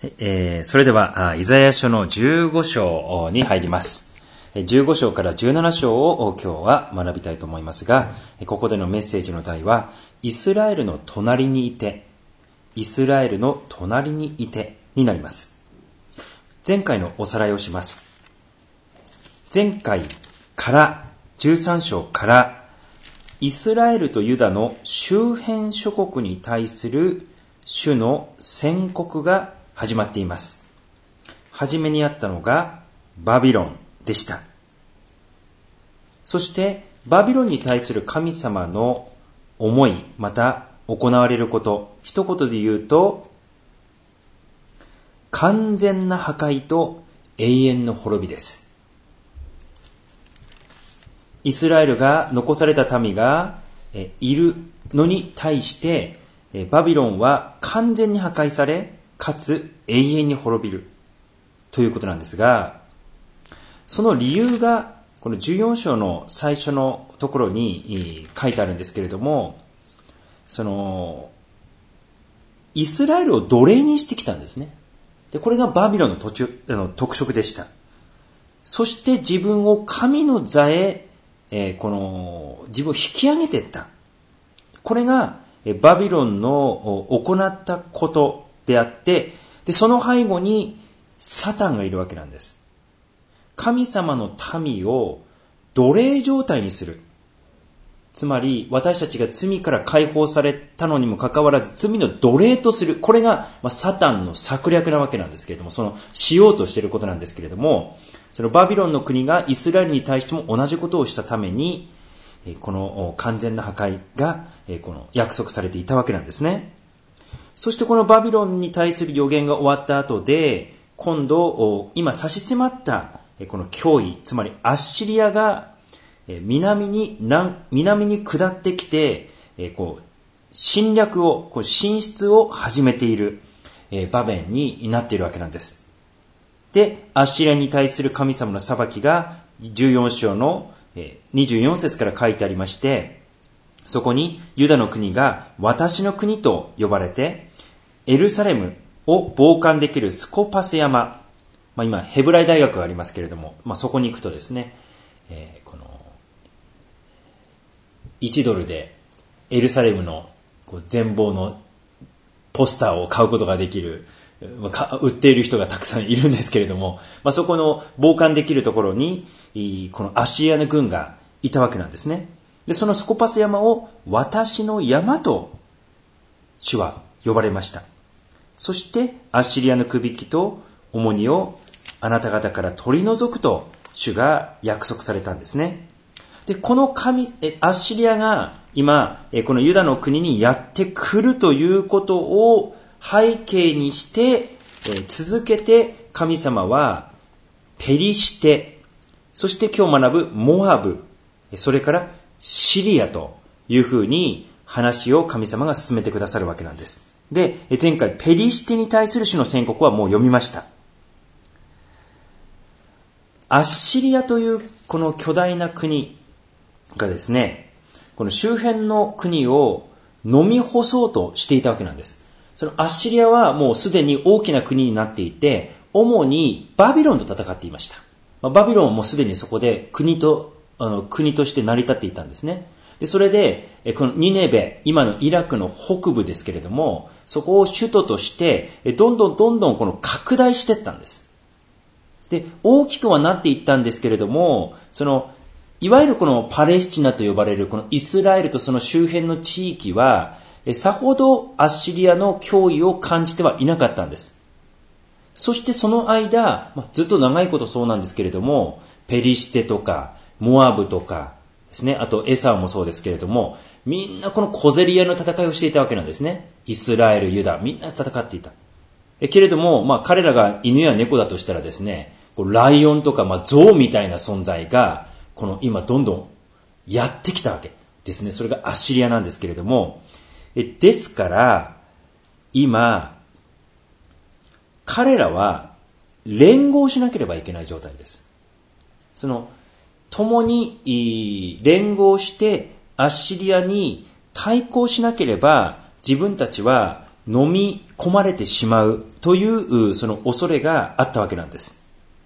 それでは、イザヤ書の15章に入ります。15章から17章を今日は学びたいと思いますが、ここでのメッセージの題は、イスラエルの隣にいて、イスラエルの隣にいてになります。前回のおさらいをします。前回から13章から、イスラエルとユダの周辺諸国に対する主の宣告が始まっています。はじめにあったのがバビロンでした。そしてバビロンに対する神様の思い、また行われること、一言で言うと、完全な破壊と永遠の滅びです。イスラエルが残された民がいるのに対して、バビロンは完全に破壊され、かつ永遠に滅びるということなんですが、その理由がこの14章の最初のところに書いてあるんですけれども、イスラエルを奴隷にしてきたんですね。で、これがバビロンの特色でした。そして自分を神の座へ、自分を引き上げていった。これがバビロンの行ったことであって、で、その背後にサタンがいるわけなんです。神様の民を奴隷状態にする。つまり、私たちが罪から解放されたのにもかかわらず、罪の奴隷とする。これが、サタンの策略なわけなんですけれども、しようとしていることなんですけれども、そのバビロンの国がイスラエルに対しても同じことをしたために、この完全な破壊が、約束されていたわけなんですね。そしてこのバビロンに対する予言が終わった後で、今度、今差し迫ったこの脅威、つまりアッシリアが南に下ってきて、侵略を、進出を始めている場面になっているわけなんです。で、アッシリアに対する神様の裁きが14章の24節から書いてありまして、そこにユダの国が私の国と呼ばれて、エルサレムを傍観できるスコパス山、今ヘブライ大学がありますけれども、そこに行くとですね、この1ドルでエルサレムの全貌のポスターを買うことができる、売っている人がたくさんいるんですけれども、そこの傍観できるところにこのアッシリアの軍がいたわけなんですね。で、そのスコパス山を私の山と主は呼ばれました。そしてアッシリアのくびきと重荷をあなた方から取り除くと主が約束されたんですね。で、このアッシリアが今このユダの国にやってくるということを背景にして続けて神様はペリシテ、そして今日学ぶモアブ、それからシリアというふうに話を神様が進めてくださるわけなんです。で、前回ペリシテに対する主の宣告はもう読みました。アッシリアというこの巨大な国がですね、この周辺の国を飲み干そうとしていたわけなんです。そのアッシリアはもうすでに大きな国になっていて、主にバビロンと戦っていました。バビロンはもうすでにそこで国として成り立っていたんですね。で、それで、このニネベ、今のイラクの北部ですけれども、そこを首都として、どんどんこの拡大していったんです。で、大きくはなっていったんですけれども、いわゆるこのパレスチナと呼ばれるこのイスラエルとその周辺の地域は、さほどアッシリアの脅威を感じてはいなかったんです。そしてその間、ずっと長いことそうなんですけれども、ペリシテとか、モアブとかですね、あとエサウもそうですけれども、みんなこの小競り合いの戦いをしていたわけなんですね。イスラエル、ユダ、みんな戦っていた。けれども、彼らが犬や猫だとしたらですね、ライオンとか、象みたいな存在が、この今どんどんやってきたわけですね。それがアッシリアなんですけれども、ですから、今、彼らは連合しなければいけない状態です。共に連合してアッシリアに対抗しなければ自分たちは飲み込まれてしまうというその恐れがあったわけなんです。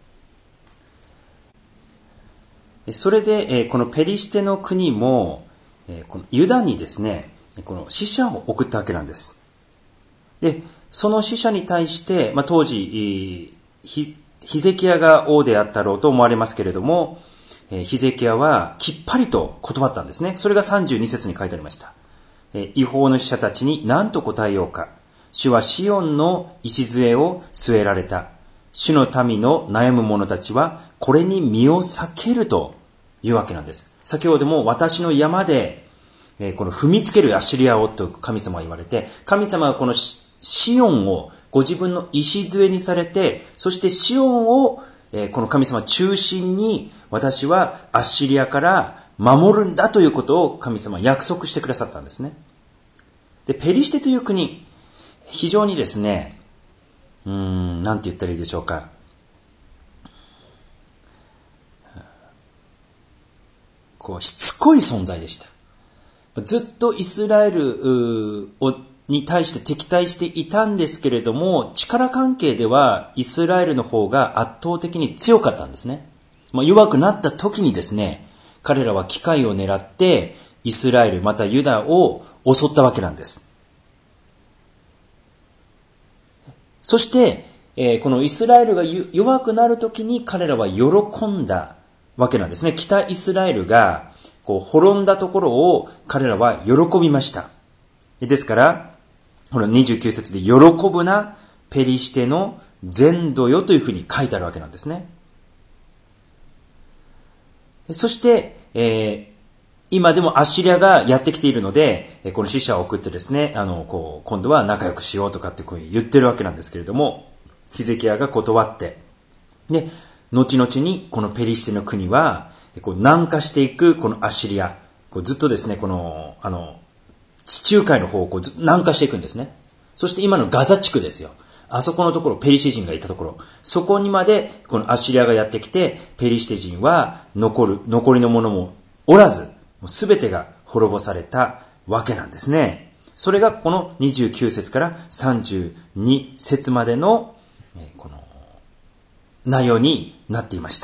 それでこのペリシテの国もこのユダにですね、この使者を送ったわけなんです。で、その使者に対して、当時ヒゼキヤが王であったろうと思われますけれども、ヒゼキヤはきっぱりと断ったんですね。それが32節に書いてありました。違法の使者たちに何と答えようか。主はシオンの礎を据えられた。主の民の悩む者たちはこれに身を避けるというわけなんです。先ほども私の山で、この踏みつけるアッシリアをと神様は言われて、神様はこのシオンをご自分の礎にされて、そしてシオンをこの神様中心に私はアッシリアから守るんだということを神様は約束してくださったんですね。で、ペリシテという国、非常にですね、なんて言ったらいいでしょうか。しつこい存在でした。ずっとイスラエルに対して敵対していたんですけれども、力関係ではイスラエルの方が圧倒的に強かったんですね。弱くなった時にですね、彼らは機会を狙ってイスラエルまたユダを襲ったわけなんです。そして、このイスラエルが弱くなる時に彼らは喜んだわけなんですね。北イスラエルが滅んだところを彼らは喜びました。ですから、この29節で喜ぶなペリシテの全土よというふうに書いてあるわけなんですね。そして、今でもアッシリアがやってきているので、この使者を送ってですね、今度は仲良くしようとかってこう言ってるわけなんですけれども、ヒゼキヤが断って、で、後々にこのペリシテの国は、南下していくこのアッシリア、ずっとですね、地中海の方を南下していくんですね。そして今のガザ地区ですよ。あそこのところ、ペリシテ人がいたところ、そこにまでこのアッシリアがやってきて、ペリシテ人は残りのものもおらず、すべてが滅ぼされたわけなんですね。それがこの29節から32節までのこの内容になっていました。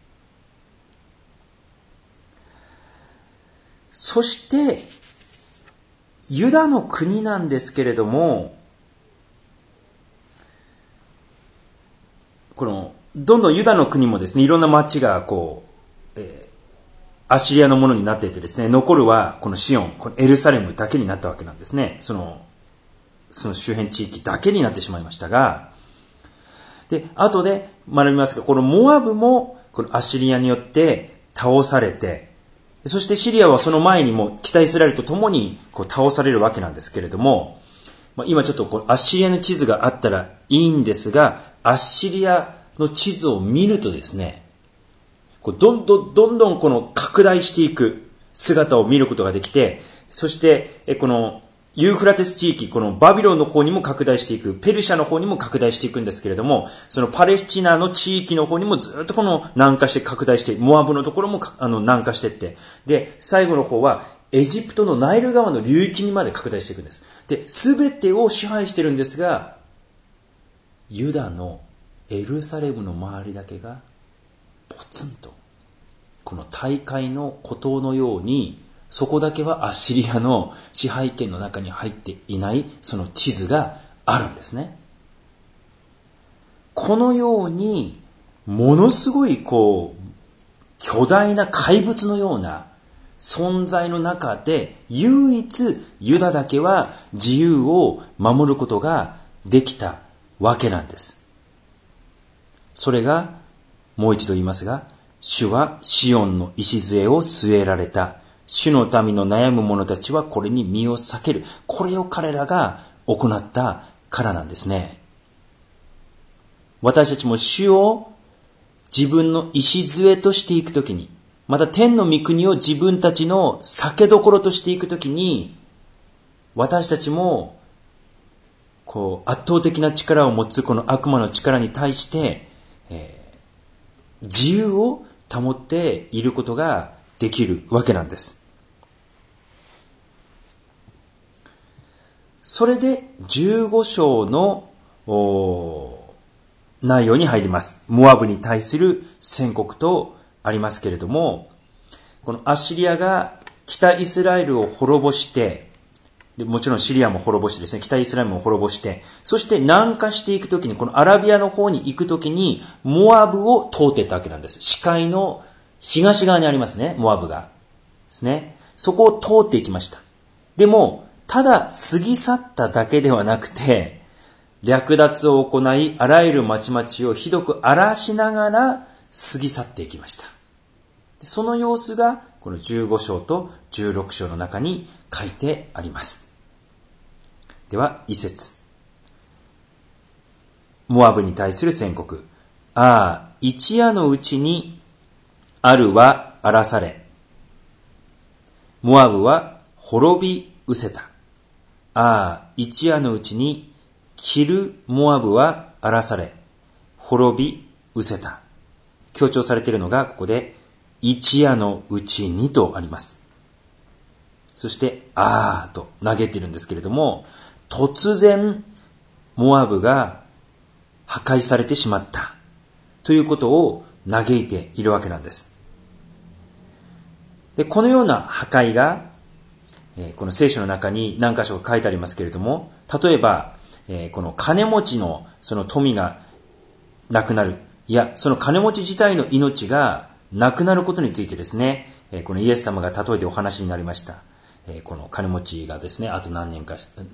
そしてユダの国なんですけれども、どんどんユダの国もですね、いろんな町がアッシリアのものになっていてですね、残るはこのシオン、このエルサレムだけになったわけなんですね。その周辺地域だけになってしまいましたが、で、後で学びますが、このモアブもこのアッシリアによって倒されて、そしてシリアはその前にも北イスラエルと共に倒されるわけなんですけれども、今ちょっとアッシリアの地図があったらいいんですが、アッシリアの地図を見るとですね、どんどんこの拡大していく姿を見ることができて、そしてこのユーフラテス地域、このバビロンの方にも拡大していく、ペルシャの方にも拡大していくんですけれども、そのパレスチナの地域の方にもずっと南下して拡大して、モアブのところも南下していって、で、最後の方はエジプトのナイル川の流域にまで拡大していくんです。で、すべてを支配しているんですが、ユダのエルサレムの周りだけがポツンと、この大海の孤島のように、そこだけはアッシリアの支配権の中に入っていないその地図があるんですね。このようにものすごい巨大な怪物のような存在の中で唯一ユダだけは自由を守ることができたわけなんです。それがもう一度言いますが、主はシオンの礎を据えられた。主の民の悩む者たちはこれに身を避ける。これを彼らが行ったからなんですね。私たちも主を自分の礎としていくときに、また天の御国を自分たちの酒どころとしていくときに、私たちも圧倒的な力を持つこの悪魔の力に対して、自由を保っていることができるわけなんです。 それで15章の内容に入ります。モアブに対する宣告とありますけれども、このアッシリアが北イスラエルを滅ぼして、でもちろんシリアも滅ぼしてですね、北イスラエルも滅ぼして、そして南下していくときに、このアラビアの方に行くときに、モアブを通っていったわけなんです。視界の東側にありますね、モアブが。ですね。そこを通っていきました。でも、ただ過ぎ去っただけではなくて、略奪を行い、あらゆる町々をひどく荒らしながら過ぎ去っていきました。その様子が、この15章と16章の中に書いてあります。では、一節。モアブに対する宣告。ああ、一夜のうちに、あるは荒らされ。モアブは滅び失せた。ああ、一夜のうちに、キルモアブは荒らされ、滅び失せた。強調されているのが、ここで、一夜のうちにとあります。そして、ああと嘆いているんですけれども、突然、モアブが破壊されてしまったということを嘆いているわけなんです。で、このような破壊が、この聖書の中に何箇所か書いてありますけれども、例えば、この金持ちのその富がなくなる、いや、その金持ち自体の命がなくなることについてですね、このイエス様が例えてお話になりました。この金持ちがですね、あと何年か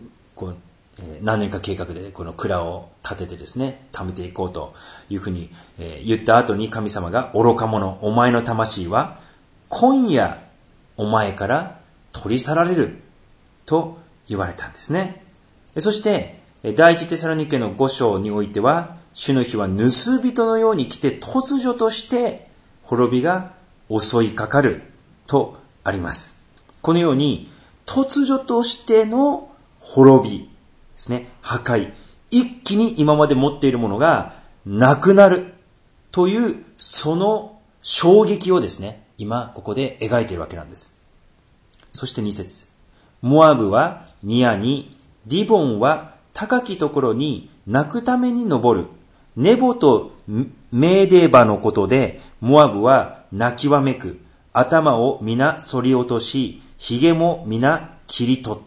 計画でこの蔵を建ててですね、貯めていこうというふうに言った後に神様が、愚か者、お前の魂は今夜お前から取り去られると言われたんですね。そして第一テサロニケの5章においては、主の日は盗人のように来て突如として滅びが襲いかかるとあります。このように突如としての滅びですね、破壊、一気に今まで持っているものがなくなるというその衝撃をですね、今ここで描いているわけなんです。そして2節。モアブはニアに、ディボンは高きところに泣くために登る。ネボとメーデーバのことで、モアブは泣きわめく。頭を皆反り落とし、髭も皆切り取って。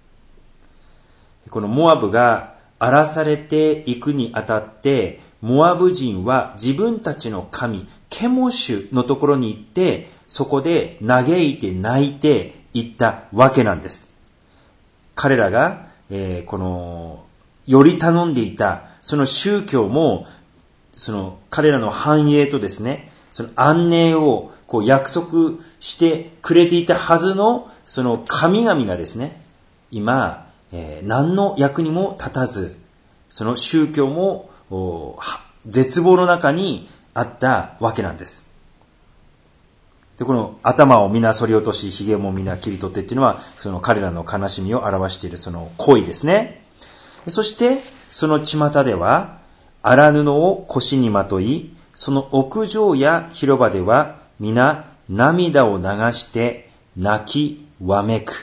このモアブが荒らされていくにあたって、モアブ人は自分たちの神、ケモシュのところに行って、そこで嘆いて泣いていったわけなんです。彼らが、より頼んでいた、その宗教も、その彼らの繁栄とですね、その安寧を約束してくれていたはずの、その神々がですね、今、何の役にも立たず、その宗教も絶望の中にあったわけなんです。で、この頭を皆反り落とし、髭も皆切り取ってっていうのは、その彼らの悲しみを表しているその行為ですね。そして、その巷では、荒布を腰にまとい、その屋上や広場では皆涙を流して泣きわめく。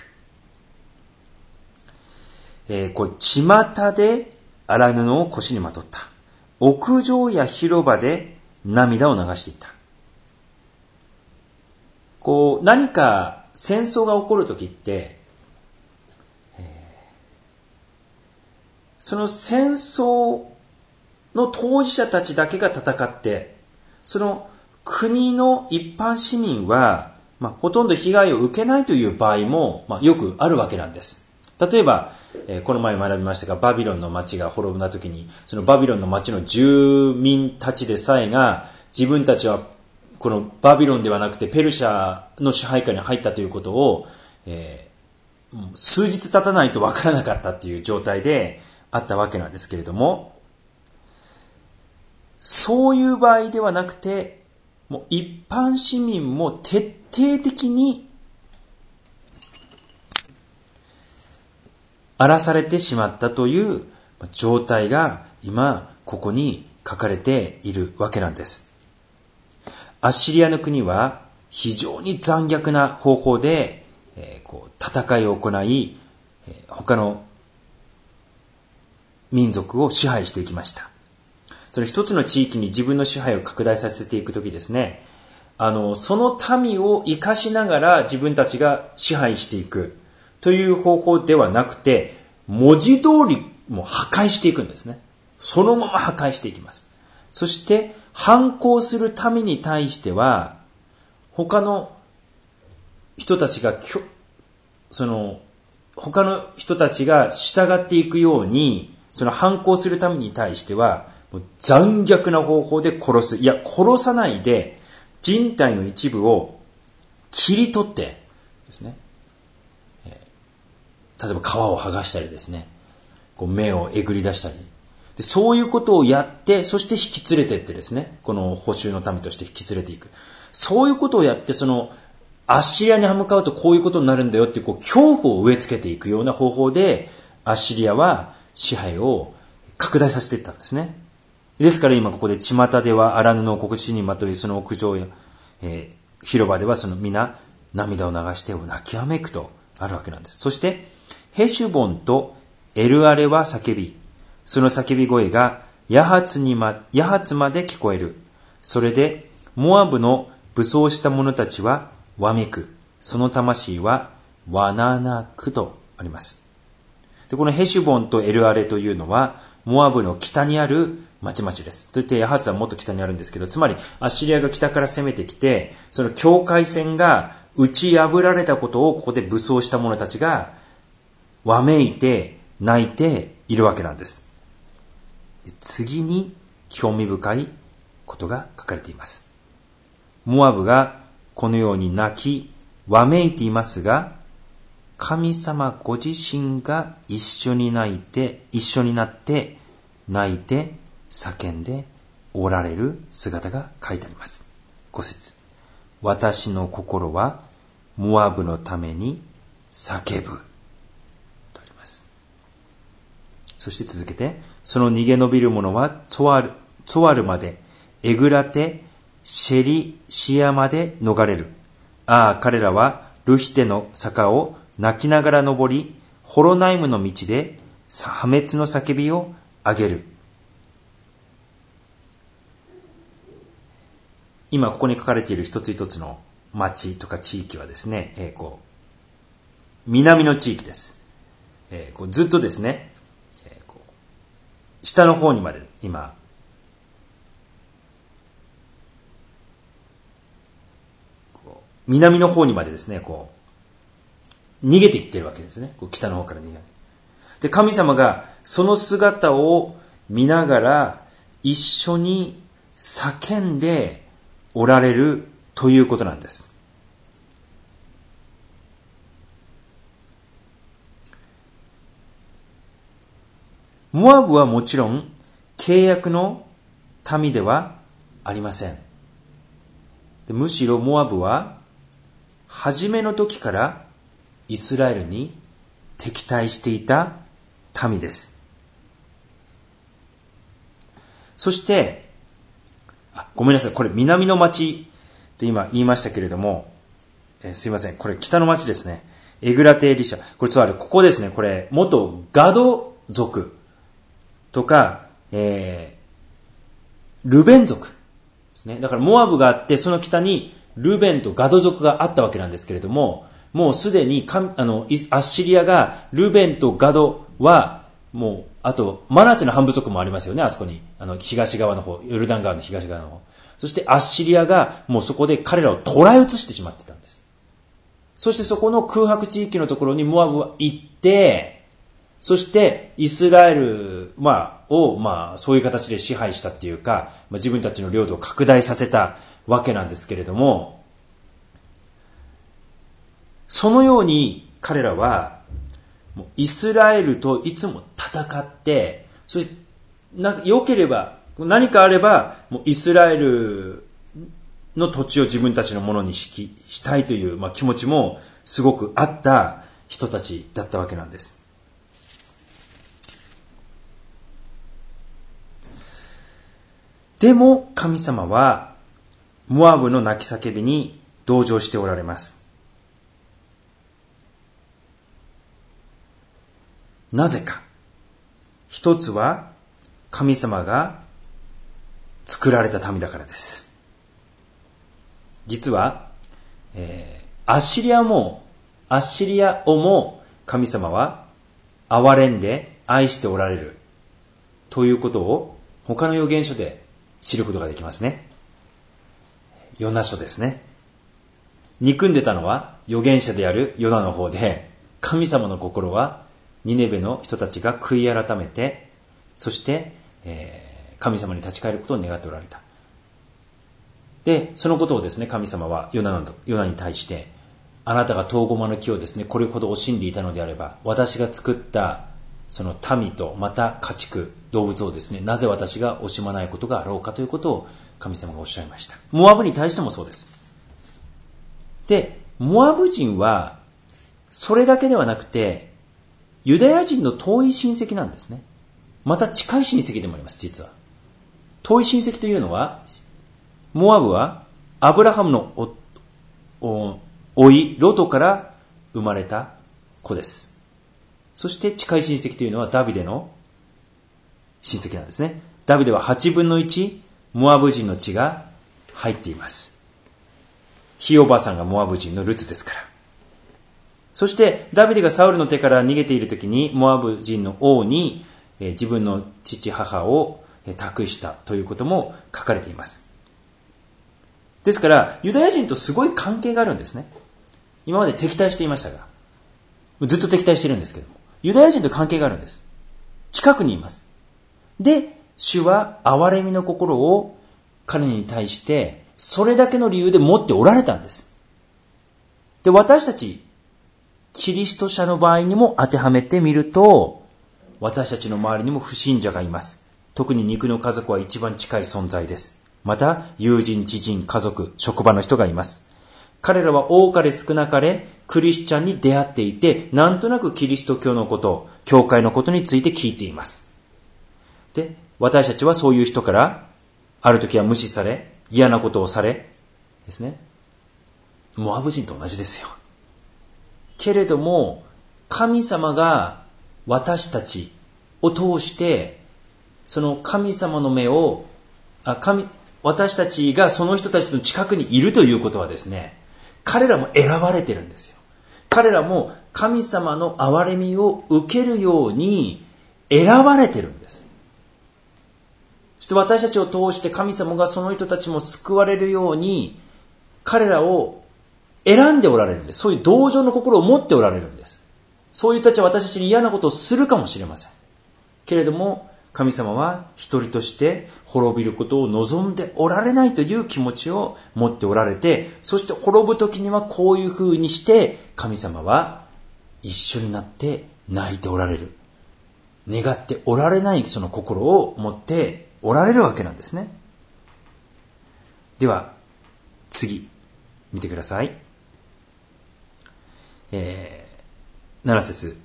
巷で荒布を腰にまとった。屋上や広場で涙を流していた。何か戦争が起こるときって、その戦争の当事者たちだけが戦って、その国の一般市民は、ほとんど被害を受けないという場合も、よくあるわけなんです。例えば、この前学びましたが、バビロンの町が滅んだときに、そのバビロンの町の住民たちでさえが、自分たちはこのバビロンではなくてペルシャの支配下に入ったということを、数日経たないと分からなかったという状態であったわけなんですけれども、そういう場合ではなくて、もう一般市民も徹底的に荒らされてしまったという状態が今ここに書かれているわけなんです。アッシリアの国は非常に残虐な方法で戦いを行い、他の民族を支配していきました。それ一つの地域に自分の支配を拡大させていくときですね、その民を生かしながら自分たちが支配していくという方法ではなくて、文字通りもう破壊していくんですね。そのまま破壊していきます。そして反抗する民に対しては、他の人たちが他の人たちが従っていくように、その反抗する民に対してはもう残虐な方法で殺す。いや、殺さないで人体の一部を切り取ってですね、例えば皮を剥がしたりですね、こう目をえぐり出したりで、そういうことをやって、そして引き連れてってですね、この捕囚の民として引き連れていく。そういうことをやって、アッシリアに歯向かうとこういうことになるんだよっていう、恐怖を植え付けていくような方法で、アッシリアは支配を拡大させていったんですね。ですから今ここで巷では荒布を黒地にまとい、その屋上や、広場では皆涙を流して泣きわめくとあるわけなんです。そしてヘシュボンとエルアレは叫び、その叫び声がヤハツまで聞こえる。それでモアブの武装した者たちはわめく。その魂はわななくとあります。で、このヘシュボンとエルアレというのはモアブの北にある町々です。といってヤハツはもっと北にあるんですけど、つまりアッシリアが北から攻めてきて、その境界線が打ち破られたことをここで武装した者たちがわめいて泣いているわけなんです。次に興味深いことが書かれています。モアブがこのように泣きわめいていますが、神様ご自身が一緒になって泣いて叫んでおられる姿が書いてあります。5節。私の心はモアブのために叫ぶとあります。そして続けて、その逃げ延びる者はツォアルまで、エグラテ、シェリシアまで逃れる。ああ、彼らはルヒテの坂を泣きながら登り、ホロナイムの道で破滅の叫びを上げる。今ここに書かれている一つ一つの町とか地域はですね、南の地域です。ずっとですね、下の方にまで今南の方にまでですね、逃げていってるわけですね。北の方から逃げる。で、神様がその姿を見ながら一緒に叫んでおられるということなんです。モアブはもちろん契約の民ではありません。で、むしろモアブは初めの時からイスラエルに敵対していた民です。そして、ごめんなさい。これ南の町って今言いましたけれども、すいません。これ北の町ですね。エグラテエリシャ。これつまりここですね。これ元ガド族とか、ルベン族ですね。だからモアブがあって、その北にルベンとガド族があったわけなんですけれども、もうすでにアッシリアがルベンとガドはもう、あとマナセの半部族もありますよね、あそこに。東側の方、ヨルダン川の東側の方。そしてアッシリアがもうそこで彼らを捕らえ移してしまってたんです。そしてそこの空白地域のところにモアブは行って、そしてイスラエルをそういう形で支配したっていうか、自分たちの領土を拡大させたわけなんですけれども、そのように彼らはイスラエルといつも戦って、そして良ければ何かあればもうイスラエルの土地を自分たちのものにしたいという、気持ちもすごくあった人たちだったわけなんです。でも神様はモアブの泣き叫びに同情しておられます。なぜか。一一つは神様が作られた民だからです。実は、アッシリアをも神様は憐れんで愛しておられるということを他の預言書で知ることができますね。ヨナ書ですね。憎んでたのは預言者であるヨナの方で、神様の心はニネベの人たちが悔い改めて、そして、神様に立ち返ることを願っておられた。で、そのことをですね、神様はヨナに対して、あなたがトウゴマの木をですね、これほど惜しんでいたのであれば、私が作ったその民とまた家畜、動物をですね、なぜ私が惜しまないことがあろうかということを神様がおっしゃいました。モアブに対してもそうです。で、モアブ人はそれだけではなくて、ユダヤ人の遠い親戚なんですね。また近い親戚でもあります、実は。遠い親戚というのは、モアブはアブラハムの甥ロトから生まれた子です。そして近い親戚というのはダビデの親戚なんですね。ダビデは8分の1モアブ人の血が入っています。ひいおばあさんがモアブ人のルツですから。そしてダビデがサウルの手から逃げているときにモアブ人の王に自分の父母を託したということも書かれています。ですからユダヤ人とすごい関係があるんですね。今まで敵対していましたが、ずっと敵対しているんですけども、ユダヤ人と関係があるんです。近くにいます。で、主は憐れみの心を彼に対してそれだけの理由で持っておられたんです。で、私たちキリスト者の場合にも当てはめてみると、私たちの周りにも不信者がいます。特に肉の家族は一番近い存在です。また友人、知人、家族、職場の人がいます。彼らは多かれ少なかれクリスチャンに出会っていて、なんとなくキリスト教のこと、教会のことについて聞いています。で、私たちはそういう人からある時は無視され、嫌なことをされですね。モアブ人と同じですよ。けれども神様が私たちを通してその神様の目を私たちがその人たちの近くにいるということはですね、彼らも選ばれてるんですよ。彼らも神様の憐れみを受けるように選ばれてるんです。そして私たちを通して神様がその人たちも救われるように彼らを選んでおられるんです。そういう同情の心を持っておられるんです。そういう人たちは私たちに嫌なことをするかもしれません。けれども神様は一人として滅びることを望んでおられないという気持ちを持っておられて、そして滅ぶ時にはこういうふうにして神様は一緒になって泣いておられる。願っておられないその心を持っておられるわけなんですね。では次見てください。7節。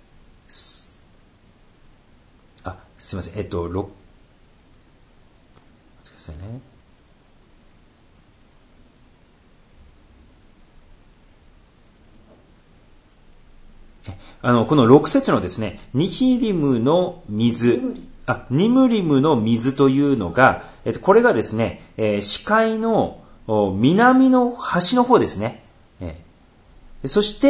すいません。待ってくださいね。この6節のですね、ニムリムの水というのが、これがですね、視界の南の端の方ですね。そして、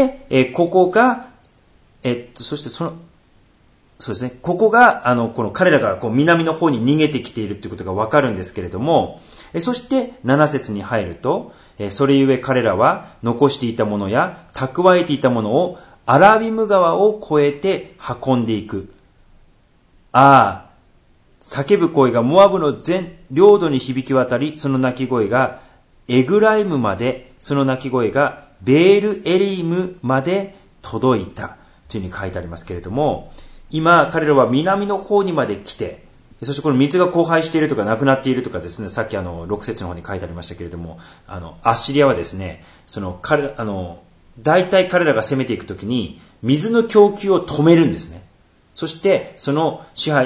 ここが、そしてそうですね。ここが、この彼らがこう南の方に逃げてきているということがわかるんですけれども、そして7節に入ると、それゆえ彼らは残していたものや蓄えていたものをアラビム川を越えて運んでいく。ああ、叫ぶ声がモアブの全領土に響き渡り、その鳴き声がエグライムまで、その鳴き声がベールエリムまで届いたというふうに書いてありますけれども、今彼らは南の方にまで来て、そしてこの水が荒廃しているとかなくなっているとかですね、さっき6節の方に書いてありましたけれども、アッシリアはですね、大体彼らが攻めていくときに水の供給を止めるんですね。そしてその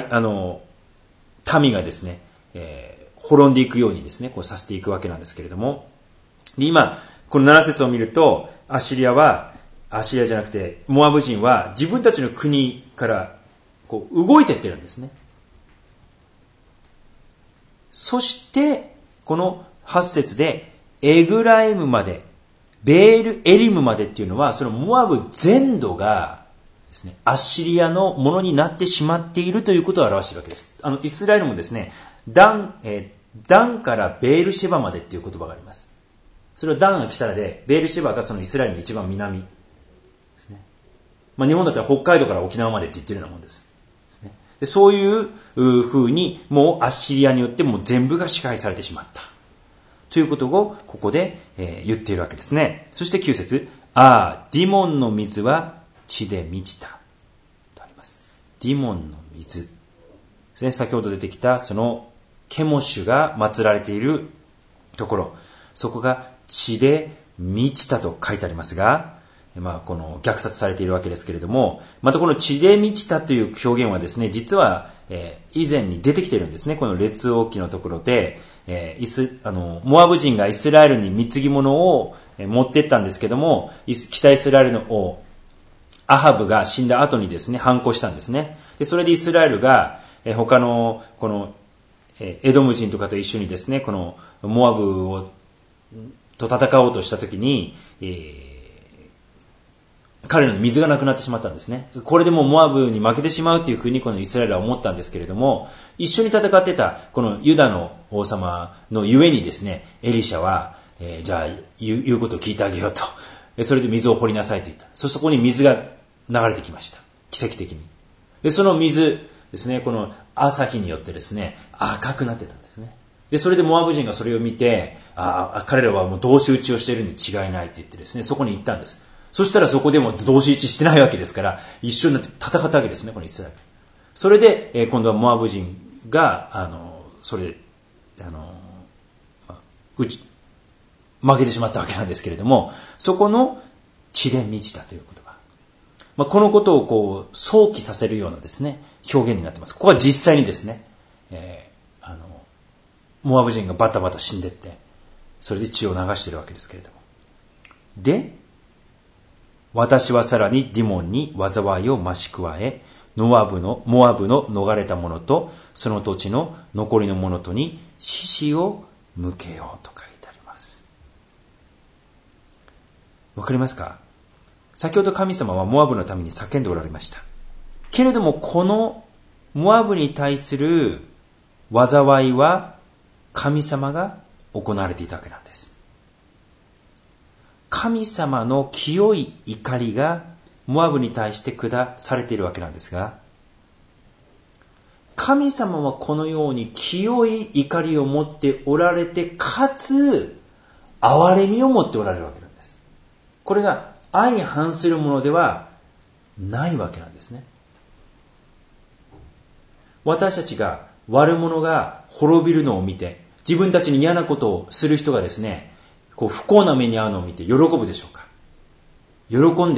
民がですね、滅んでいくようにですね、こうさせていくわけなんですけれども、で今この7節を見ると、アッシリアじゃなくてモアブ人は自分たちの国からこう動いていってるんですね。そして、この8節で、エグライムまで、ベールエリムまでっていうのは、そのモアブ全土がですね、アッシリアのものになってしまっているということを表しているわけです。イスラエルもですね、ダンからベールシェバまでっていう言葉があります。それはダンが北で、ベールシェバがそのイスラエルの一番南ですね。日本だったら北海道から沖縄までって言ってるようなもんです。でそういう風に、もうアッシリアによってもう全部が支配されてしまった。ということをここで、言っているわけですね。そして9節、ディモンの水は血で満ちた。とあります。ディモンの水。ですね、先ほど出てきたそのケモシュが祀られているところ、そこが血で満ちたと書いてありますが、この虐殺されているわけですけれども、またこの血で満ちたという表現はですね、実は、以前に出てきているんですね。この列王記のところで、モアブ人がイスラエルに貢ぎ物を持っていったんですけども、北イスラエルの王、アハブが死んだ後にですね、反抗したんですね。で、それでイスラエルが、他の、この、エドム人とかと一緒にですね、このモアブと戦おうとしたときに、彼らの水がなくなってしまったんですね。これでもうモアブに負けてしまうというふうにこのイスラエルは思ったんですけれども、一緒に戦ってたこのユダの王様のゆえにですね、エリシャは、じゃあ言うことを聞いてあげようと。それで水を掘りなさいと言った。そこに水が流れてきました。奇跡的に。で、その水ですね、この朝日によってですね、赤くなってたんですね。で、それでモアブ人がそれを見て、彼らはもう同士討ちをしているに違いないって言ってですね、そこに行ったんです。そしたらそこでも同士一致してないわけですから、一緒になって戦ったわけですね、このイスラエル。それで、今度はモアブ人が、負けてしまったわけなんですけれども、そこの血で満ちたという言葉。このことをこう、想起させるようなですね、表現になっています。ここは実際にですね、モアブ人がバタバタ死んでって、それで血を流しているわけですけれども。で、私はさらにディモンに災いを増し加え、モアブの逃れた者と、その土地の残りの者とに獅子を向けようと書いてあります。わかりますか？先ほど神様はモアブのために叫んでおられました。けれどもこのモアブに対する災いは神様が行われていたわけなんです。神様の清い怒りがモアブに対して下されているわけなんですが、神様はこのように清い怒りを持っておられて、かつ憐れみを持っておられるわけなんです。これが相反するものではないわけなんですね。私たちが悪者が滅びるのを見て、自分たちに嫌なことをする人がですね、こう不幸な目に遭うのを見て喜ぶでしょうか？喜んで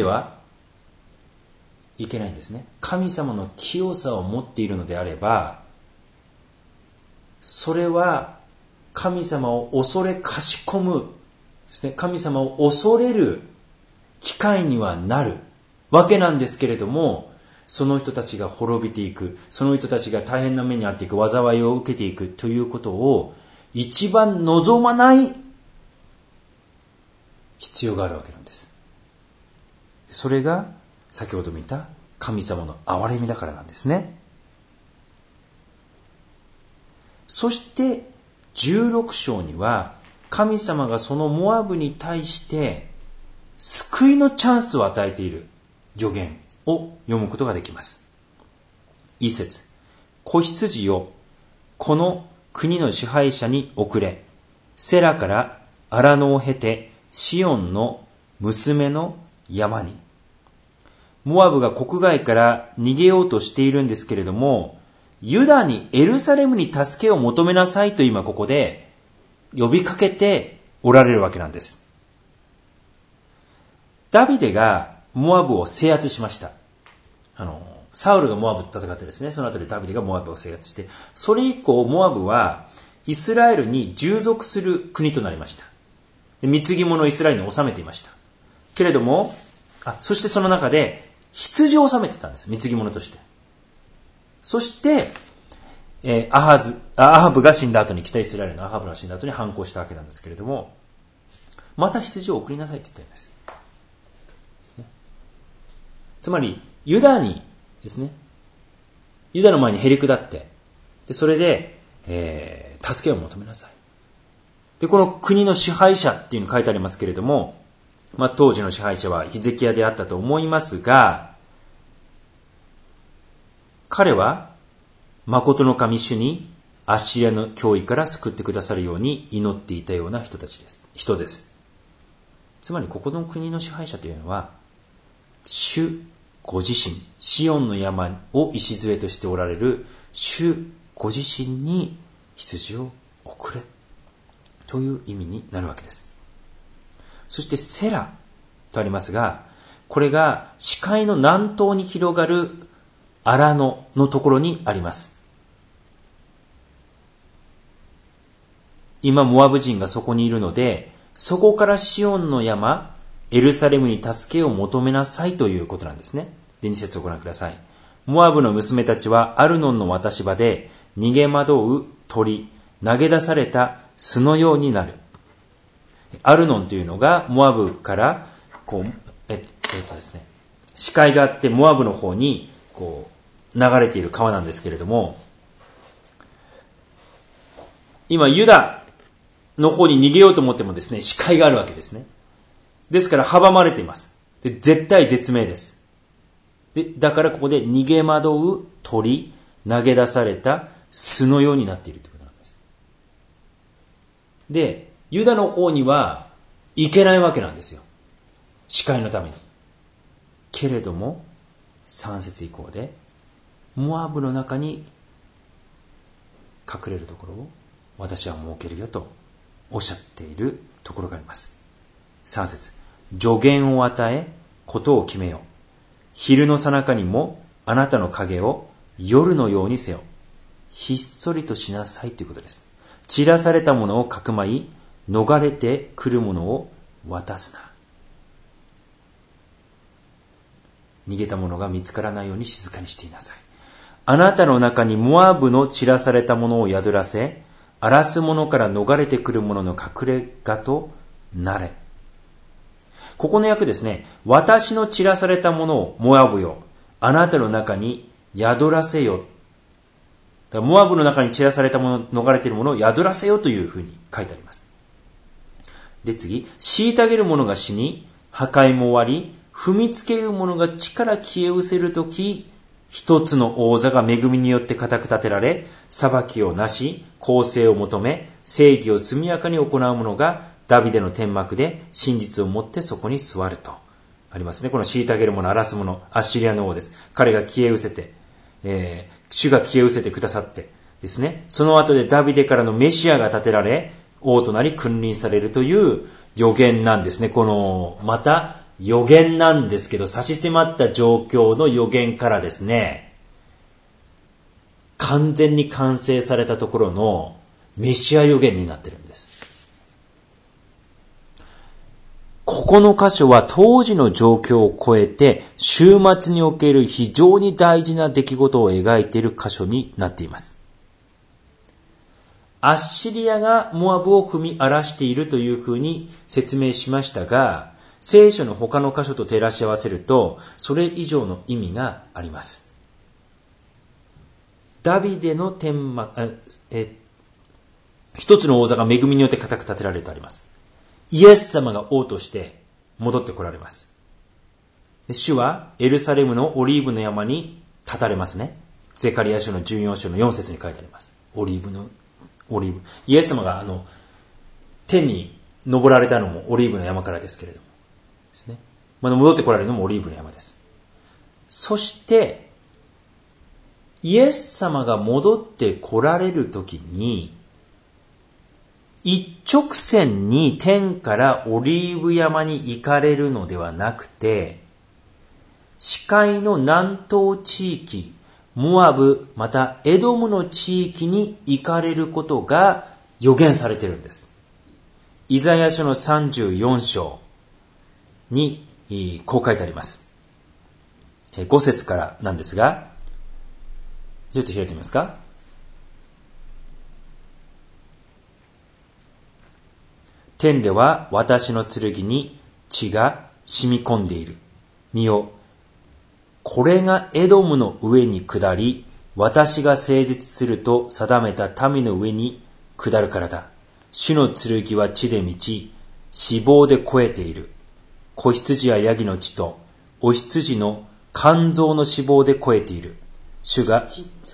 はいけないんですね。神様の清さを持っているのであれば、それは神様を恐れかしこむですね、神様を恐れる機会にはなるわけなんですけれども、その人たちが滅びていく、その人たちが大変な目に遭っていく、災いを受けていくということを一番望まない必要があるわけなんです。それが先ほど見た神様の憐れみだからなんですね。そして16章には神様がそのモアブに対して救いのチャンスを与えている預言を読むことができます。一節、子羊よ、この国の支配者に送れ、セラから荒野を経てシオンの娘の山に。モアブが国外から逃げようとしているんですけれども、ユダにエルサレムに助けを求めなさいと今ここで呼びかけておられるわけなんです。ダビデがモアブを制圧しました。サウルがモアブと戦ってですね、その後でダビデがモアブを制圧して、それ以降モアブはイスラエルに従属する国となりました。貢ぎ物をイスラエルに収めていました。けれども、そしてその中で羊を収めてたんです、貢ぎ物として。 そして、アハブが死んだ後に、北イスラエルのアハブが死んだ後に反抗したわけなんですけれども、また羊を送りなさいって言ってるんです。つまり、ユダにですね、ユダの前にへり下って、で、それで、助けを求めなさい。で、この国の支配者っていうの書いてありますけれども、当時の支配者はヒゼキヤであったと思いますが、彼は、誠の神主にアッシリアの脅威から救ってくださるように祈っていたような人です。つまり、ここの国の支配者というのは、主ご自身、シオンの山を礎としておられる主ご自身に羊を送れという意味になるわけです。そしてセラとありますが、これが視界の南東に広がる荒野のところにあります。今モアブ人がそこにいるので、そこからシオンの山、エルサレムに助けを求めなさいということなんですね。で、2節をご覧ください。モアブの娘たちはアルノンの渡し場で逃げ惑う鳥、投げ出された巣のようになる。アルノンというのがモアブからですね、視界があってモアブの方に流れている川なんですけれども、今ユダの方に逃げようと思ってもですね、視界があるわけですね。ですから阻まれています。で、絶対絶命です。で、だからここで逃げ惑う鳥、投げ出された巣のようになっているということなんです。で、ユダの方には行けないわけなんですよ。視界のために。けれども、3節以降で、モアブの中に隠れるところを私は設けるよとおっしゃっているところがあります。3節、助言を与え、ことを決めよ。昼の最中にもあなたの影を夜のようにせよ。ひっそりとしなさいということです。散らされたものをかくまい、逃れてくるものを渡すな。逃げたものが見つからないように静かにしていなさい。あなたの中にモアブの散らされたものを宿らせ、荒らす者から逃れてくる者の隠れ家となれ。ここの訳ですね、私の散らされたものをモアブよ、あなたの中に宿らせよ。だからモアブの中に散らされたもの、逃れているものを宿らせよというふうに書いてあります。で次、虐げる者が死に、破壊も終わり、踏みつける者が地から消え失せるとき、一つの王座が恵みによって固く立てられ、裁きをなし、公正を求め、正義を速やかに行う者が、ダビデの天幕で真実を持ってそこに座るとありますね。この虐げる者、荒らす者、アッシリアの王です。彼が消え失せて、主が消え失せてくださってですね、その後でダビデからのメシアが立てられ、王となり君臨されるという予言なんですね。また予言なんですけど、差し迫った状況の予言からですね、完全に完成されたところのメシア予言になってるんです。ここの箇所は当時の状況を超えて、終末における非常に大事な出来事を描いている箇所になっています。アッシリアがモアブを踏み荒らしているというふうに説明しましたが、聖書の他の箇所と照らし合わせると、それ以上の意味があります。ダビデの天幕、一つの王座が恵みによって固く立てられるとあります。イエス様が王として戻ってこられます。で、主はエルサレムのオリーブの山に立たれますね。ゼカリヤ書の14章の4節に書いてあります。オリーブ。イエス様が天に登られたのもオリーブの山からですけれどもですね。まだ戻ってこられるのもオリーブの山です。そしてイエス様が戻ってこられるときに、一直線に天からオリーブ山に行かれるのではなくて、視界の南東地域、モアブ、またエドムの地域に行かれることが予言されているんです。イザヤ書の34章にこう書いてあります。5節からなんですが、 ちょっと開いてみますか。天では私の剣に血が染み込んでいる。見よ、これがエドムの上に下り、私が誠実すると定めた民の上に下るからだ。主の剣は血で満ち、脂肪で肥えている。子羊やヤギの血と、お羊の肝臓の脂肪で肥えている。主が、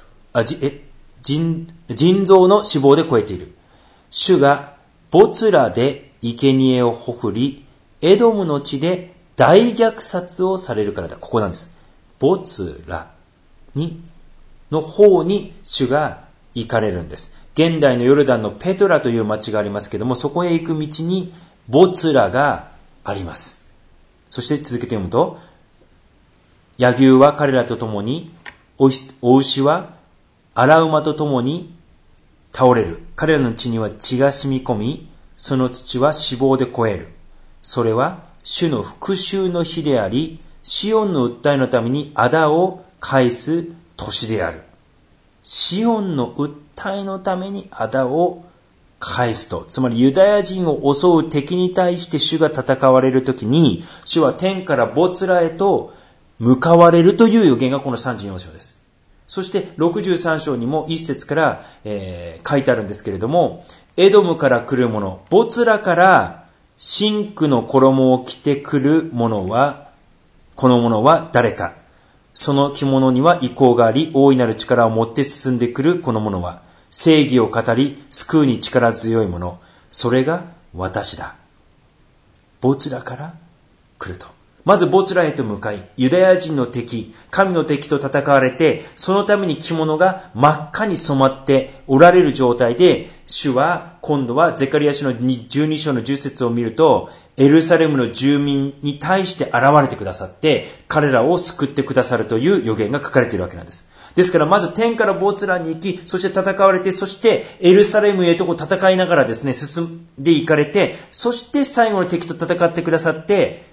腎臓の脂肪で肥えている。主が、ボツラで生贄をほふり、エドムの地で大虐殺をされるからだ。ここなんです。ボツラの方に主が行かれるんです。現代のヨルダンのペトラという町がありますけども、そこへ行く道にボツラがあります。そして続けて読むと、野牛は彼らと共に、お牛は荒馬と共に倒れる。彼らの血には血が染み込み、その土は脂肪で肥える。それは主の復讐の日であり、シオンの訴えのために仇を返す年である。シオンの訴えのために仇を返すと。つまりユダヤ人を襲う敵に対して主が戦われるときに、主は天からボツラへと向かわれるという予言がこの34章です。そして63章にも1節から、書いてあるんですけれども、エドムから来る者、ボツラから真紅の衣を着てくる者は、この者は誰か。その着物には威光があり、大いなる力を持って進んでくるこの者は、正義を語り、救うに力強い者。それが私だ。ボツラから来ると。まずボツラへと向かい、ユダヤ人の敵、神の敵と戦われて、そのために着物が真っ赤に染まっておられる状態で、主は今度はゼカリヤ書の12章の10節を見ると、エルサレムの住民に対して現れてくださって、彼らを救ってくださるという予言が書かれているわけなんです。ですからまず天からボツラに行き、そして戦われて、そしてエルサレムへと戦いながらですね、進んでいかれて、そして最後の敵と戦ってくださって、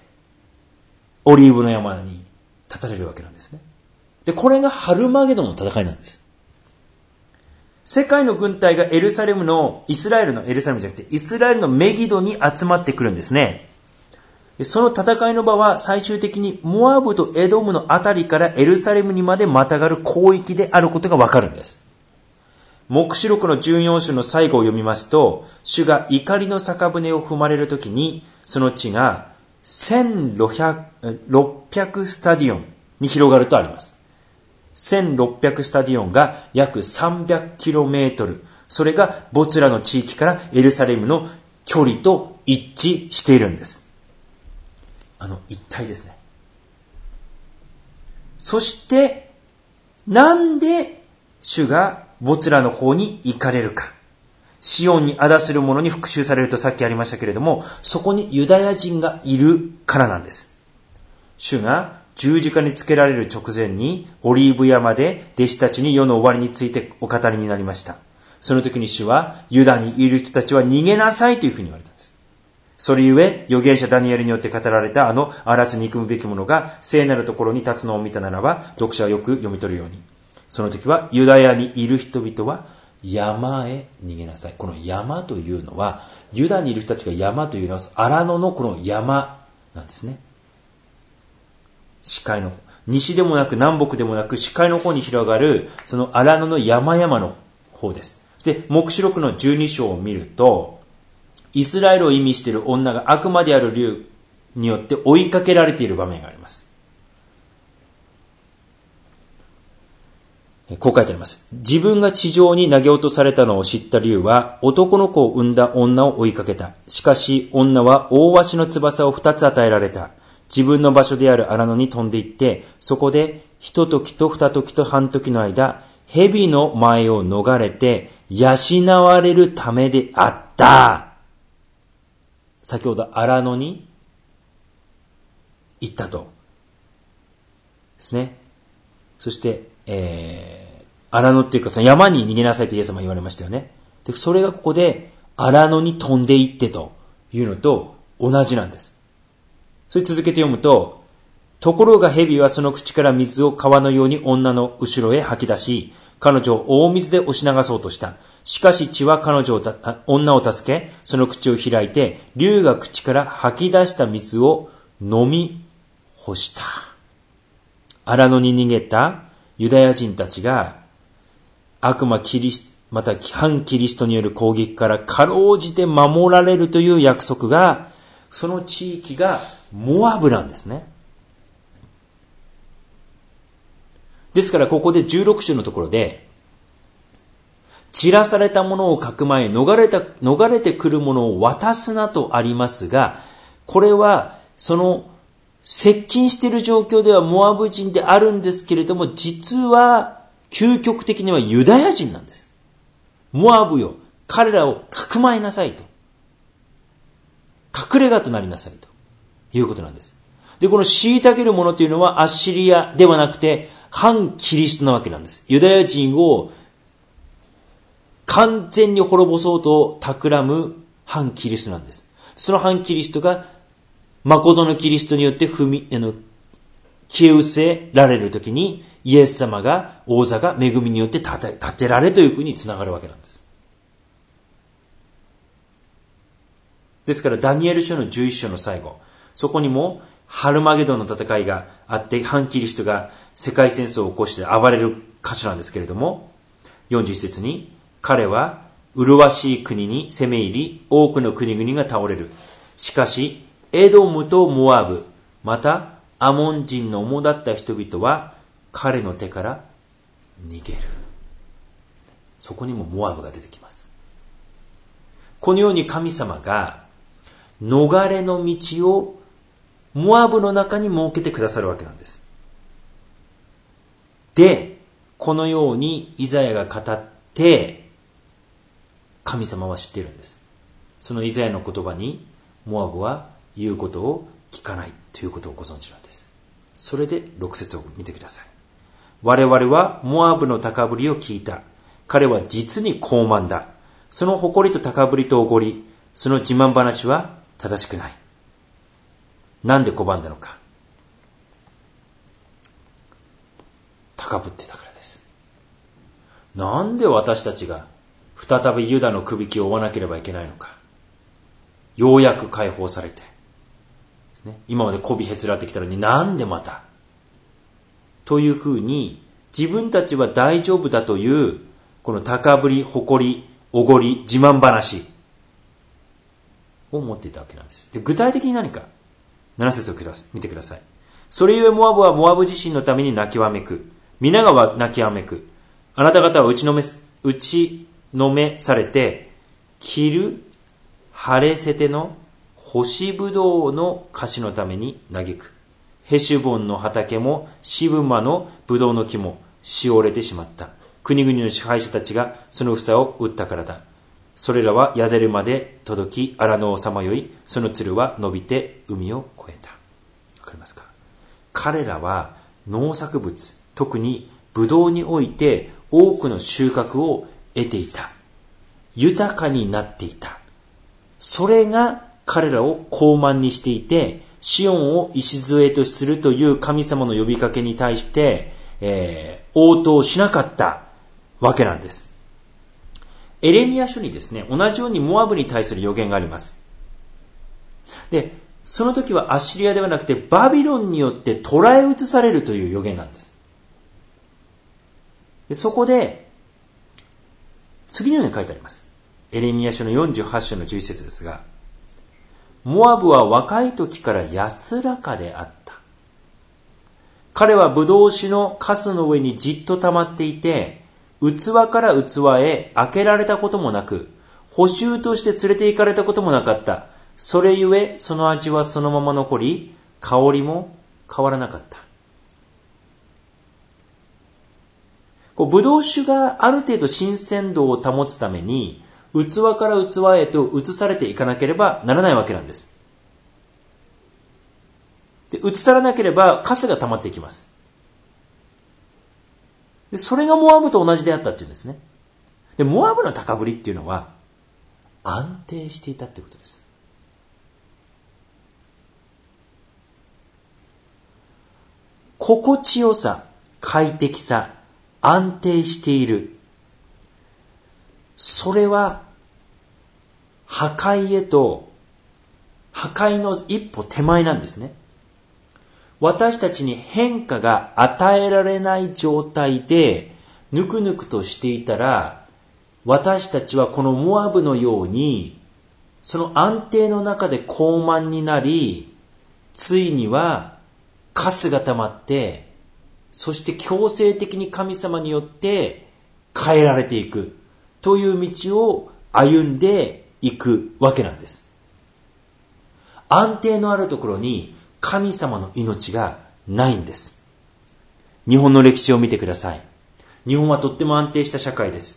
オリーブの山に立たれるわけなんですね。で、これがハルマゲドンの戦いなんです。世界の軍隊がイスラエルのメギドに集まってくるんですね。その戦いの場は最終的にモアブとエドムのあたりからエルサレムにまでまたがる広域であることがわかるんです。黙示録の14章の最後を読みますと、主が怒りの酒舟を踏まれるときに、その地が1600スタディオンに広がるとあります。1600スタディオンが約 300km。それがボツラの地域からエルサレムの距離と一致しているんです。一体ですね。そして、なんで主がボツラの方に行かれるか。シオンに仇する者に復讐されるとさっきありましたけれども、そこにユダヤ人がいるからなんです。主が十字架につけられる直前にオリーブ山で弟子たちに世の終わりについてお語りになりました。その時に主はユダにいる人たちは逃げなさいというふうに言われたんです。それゆえ預言者ダニエルによって語られた荒らす憎むべき者が聖なるところに立つのを見たならば、読者はよく読み取るように。その時はユダヤにいる人々は山へ逃げなさい。この山というのは、ユダにいる人たちが山というのは、荒野のこの山なんですね。視界の、西でもなく南北でもなく視界の方に広がる、その荒野の山々の方です。で、黙示録の12章を見ると、イスラエルを意味している女が悪魔である竜によって追いかけられている場面があります。こう書いてあります。自分が地上に投げ落とされたのを知った竜は、男の子を産んだ女を追いかけた。しかし、女は大鷲の翼を2つ与えられた。自分の場所である荒野に飛んで行って、そこで、一時と二時と半時の間、蛇の前を逃れて、養われるためであった。先ほど荒野に行ったと。ですね。そして、荒野っていうか、その山に逃げなさいとイエス様は言われましたよね。で、それがここで、荒野に飛んで行ってというのと同じなんです。それ続けて読むと、ところが蛇はその口から水を川のように女の後ろへ吐き出し、 彼女を大水で押し流そうとした。しかし血は女を助け、その口を開いて、竜が口から吐き出した水を飲み干した。荒野に逃げたユダヤ人たちが、悪魔また反キリストによる攻撃からかろうじて守られるという約束が、その地域がモアブなんですね。ですからここで16章のところで、散らされたものをかくまえ、逃れてくるものを渡すなとありますが、これはその接近している状況ではモアブ人であるんですけれども、実は究極的にはユダヤ人なんです。モアブよ、彼らをかくまえなさいと。隠れ家となりなさいということなんです。で、この虐げる者というのはアッシリアではなくて反キリストなわけなんです。ユダヤ人を完全に滅ぼそうと企む反キリストなんです。その反キリストが誠のキリストによって消え失せられるときに、イエス様が王座が恵みによって立てられというふうにつながるわけなんです。ですからダニエル書の11章の最後、そこにもハルマゲドンの戦いがあって、反キリストが世界戦争を起こして暴れる箇所なんですけれども、41節に、彼は麗しい国に攻め入り、多くの国々が倒れる。しかしエドムとモアブ、またアモン人の主だった人々は彼の手から逃げる。そこにもモアブが出てきます。このように神様が逃れの道をモアブの中に設けてくださるわけなんです。で、このようにイザヤが語って神様は知っているんです。そのイザヤの言葉にモアブは言うことを聞かないということをご存知なんです。それで6節を見てください。我々はモアブの高ぶりを聞いた。彼は実に高慢だ。その誇りと高ぶりとおごり、その自慢話は正しくない。なんで拒んだのか。高ぶってたからです。なんで私たちが再びユダのくびきを追わなければいけないのか。ようやく解放されて、今までこびへつらってきたのになんでまたというふうに自分たちは大丈夫だというこの高ぶり、誇り、おごり、自慢話を持っていたわけなんです。で、具体的に何か7節を見てください。それゆえモアブはモアブ自身のために泣きわめく。皆が泣きわめく。あなた方は打ちのめされて、キルハレセテの干しぶどうの菓子のために嘆く。ヘシュボンの畑もシブマのぶどうの木もしおれてしまった。国々の支配者たちがその房を打ったからだ。それらはヤゼルまで届き、荒野をさまよい、その鶴は伸びて海を越えた。わかりますか？彼らは農作物、特にブドウにおいて多くの収穫を得ていた。豊かになっていた。それが彼らを高慢にしていて、シオンを礎とするという神様の呼びかけに対して、応答しなかったわけなんです。エレミヤ書にですね、同じようにモアブに対する予言があります。で、その時はアッシリアではなくてバビロンによって捕らえ移されるという予言なんです。で、そこで次のように書いてあります。エレミヤ書の48章の11節ですが、モアブは若い時から安らかであった。彼はブドウ酒のカスの上にじっと溜まっていて、器から器へ開けられたこともなく、捕囚として連れて行かれたこともなかった。それゆえその味はそのまま残り、香りも変わらなかった。ブドウ酒がある程度新鮮度を保つために、器から器へと移されていかなければならないわけなんです。で、移されなければカスが溜まっていきます。で、それがモアブと同じであったっていうんですね。で、モアブの高ぶりっていうのは安定していたってことです。心地よさ、快適さ、 安定している。それは破壊の一歩手前なんですね。私たちに変化が与えられない状態でぬくぬくとしていたら、私たちはこのモアブのようにその安定の中で高慢になり、ついにはカスが溜まって、そして強制的に神様によって変えられていくという道を歩んでいくわけなんです。安定のあるところに神様の命がないんです。日本の歴史を見てください。日本はとっても安定した社会です。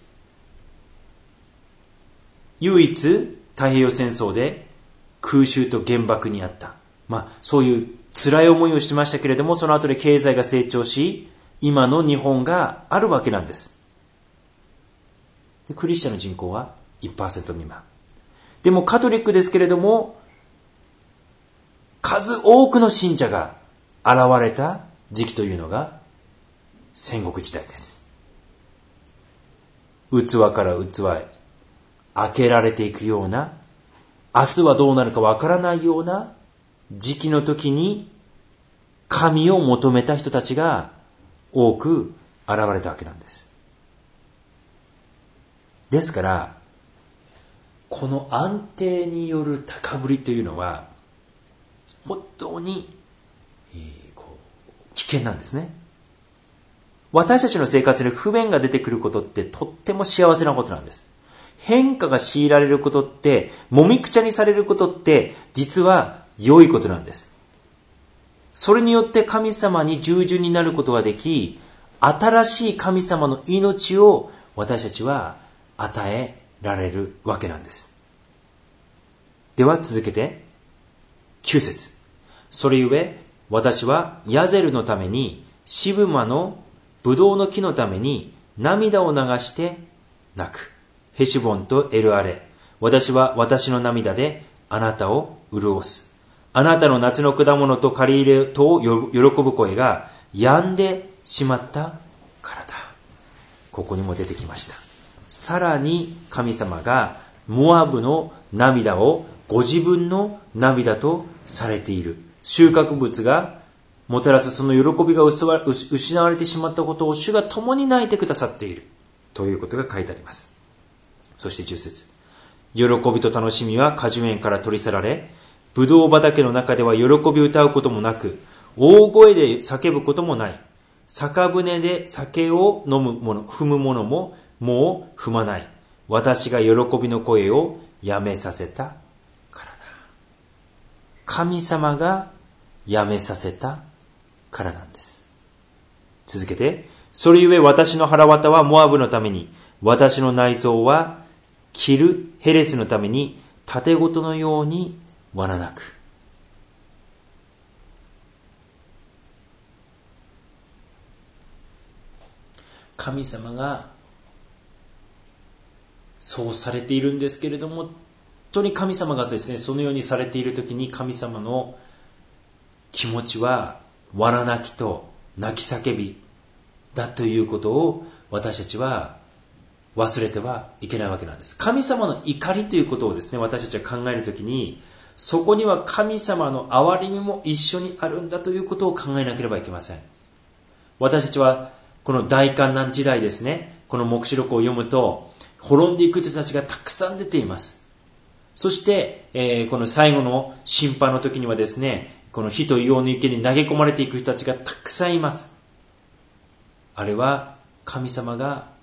唯一太平洋戦争で空襲と原爆にあった。そういう辛い思いをしましたけれども、その後で経済が成長し、今の日本があるわけなんです。でクリスチャンの人口は 1% 未満。でもカトリックですけれども、数多くの信者が現れた時期というのが戦国時代です。器から器へ開けられていくような、明日はどうなるかわからないような時期の時に神を求めた人たちが多く現れたわけなんです。ですからこの安定による高ぶりというのは本当に、危険なんですね。私たちの生活に不便が出てくることってとっても幸せなことなんです。変化が強いられることって、もみくちゃにされることって実は良いことなんです。それによって神様に従順になることができ、新しい神様の命を私たちは与えられるわけなんです。では続けて9節。それゆえ私はヤゼルのためにシブマのブドウの木のために涙を流して泣く。ヘシボンとエルアレ、私は私の涙であなたを潤す。あなたの夏の果物と借り入れとを喜ぶ声が止んでしまったからだ。ここにも出てきました。さらに神様がモアブの涙をご自分の涙とされている。収穫物がもたらすその喜びが失われてしまったことを主が共に泣いてくださっているということが書いてあります。そして10節。喜びと楽しみは果樹園から取り去られ、ブドウ畑の中では喜び歌うこともなく、大声で叫ぶこともない。酒舟で酒を飲むもの、踏むものももう踏まない。私が喜びの声をやめさせたからだ。神様がやめさせたからなんです。続けて、それゆえ私の腹渡はモアブのために、私の内臓はキルヘレスのために盾ごとのようにわななく。神様がそうされているんですけれども、本当に神様がですね、そのようにされているときに神様の気持ちはわな泣きと泣き叫びだということを私たちは忘れてはいけないわけなんです。神様の怒りということをですね、私たちは考えるときに、そこには神様の憐れみも一緒にあるんだということを考えなければいけません。私たちはこの大観難時代ですね、この黙示録を読むと滅んでいく人たちがたくさん出ています。そして、この最後の審判の時にはですね、この火と硫黄の池に投げ込まれていく人たちがたくさんいます。あれは神様が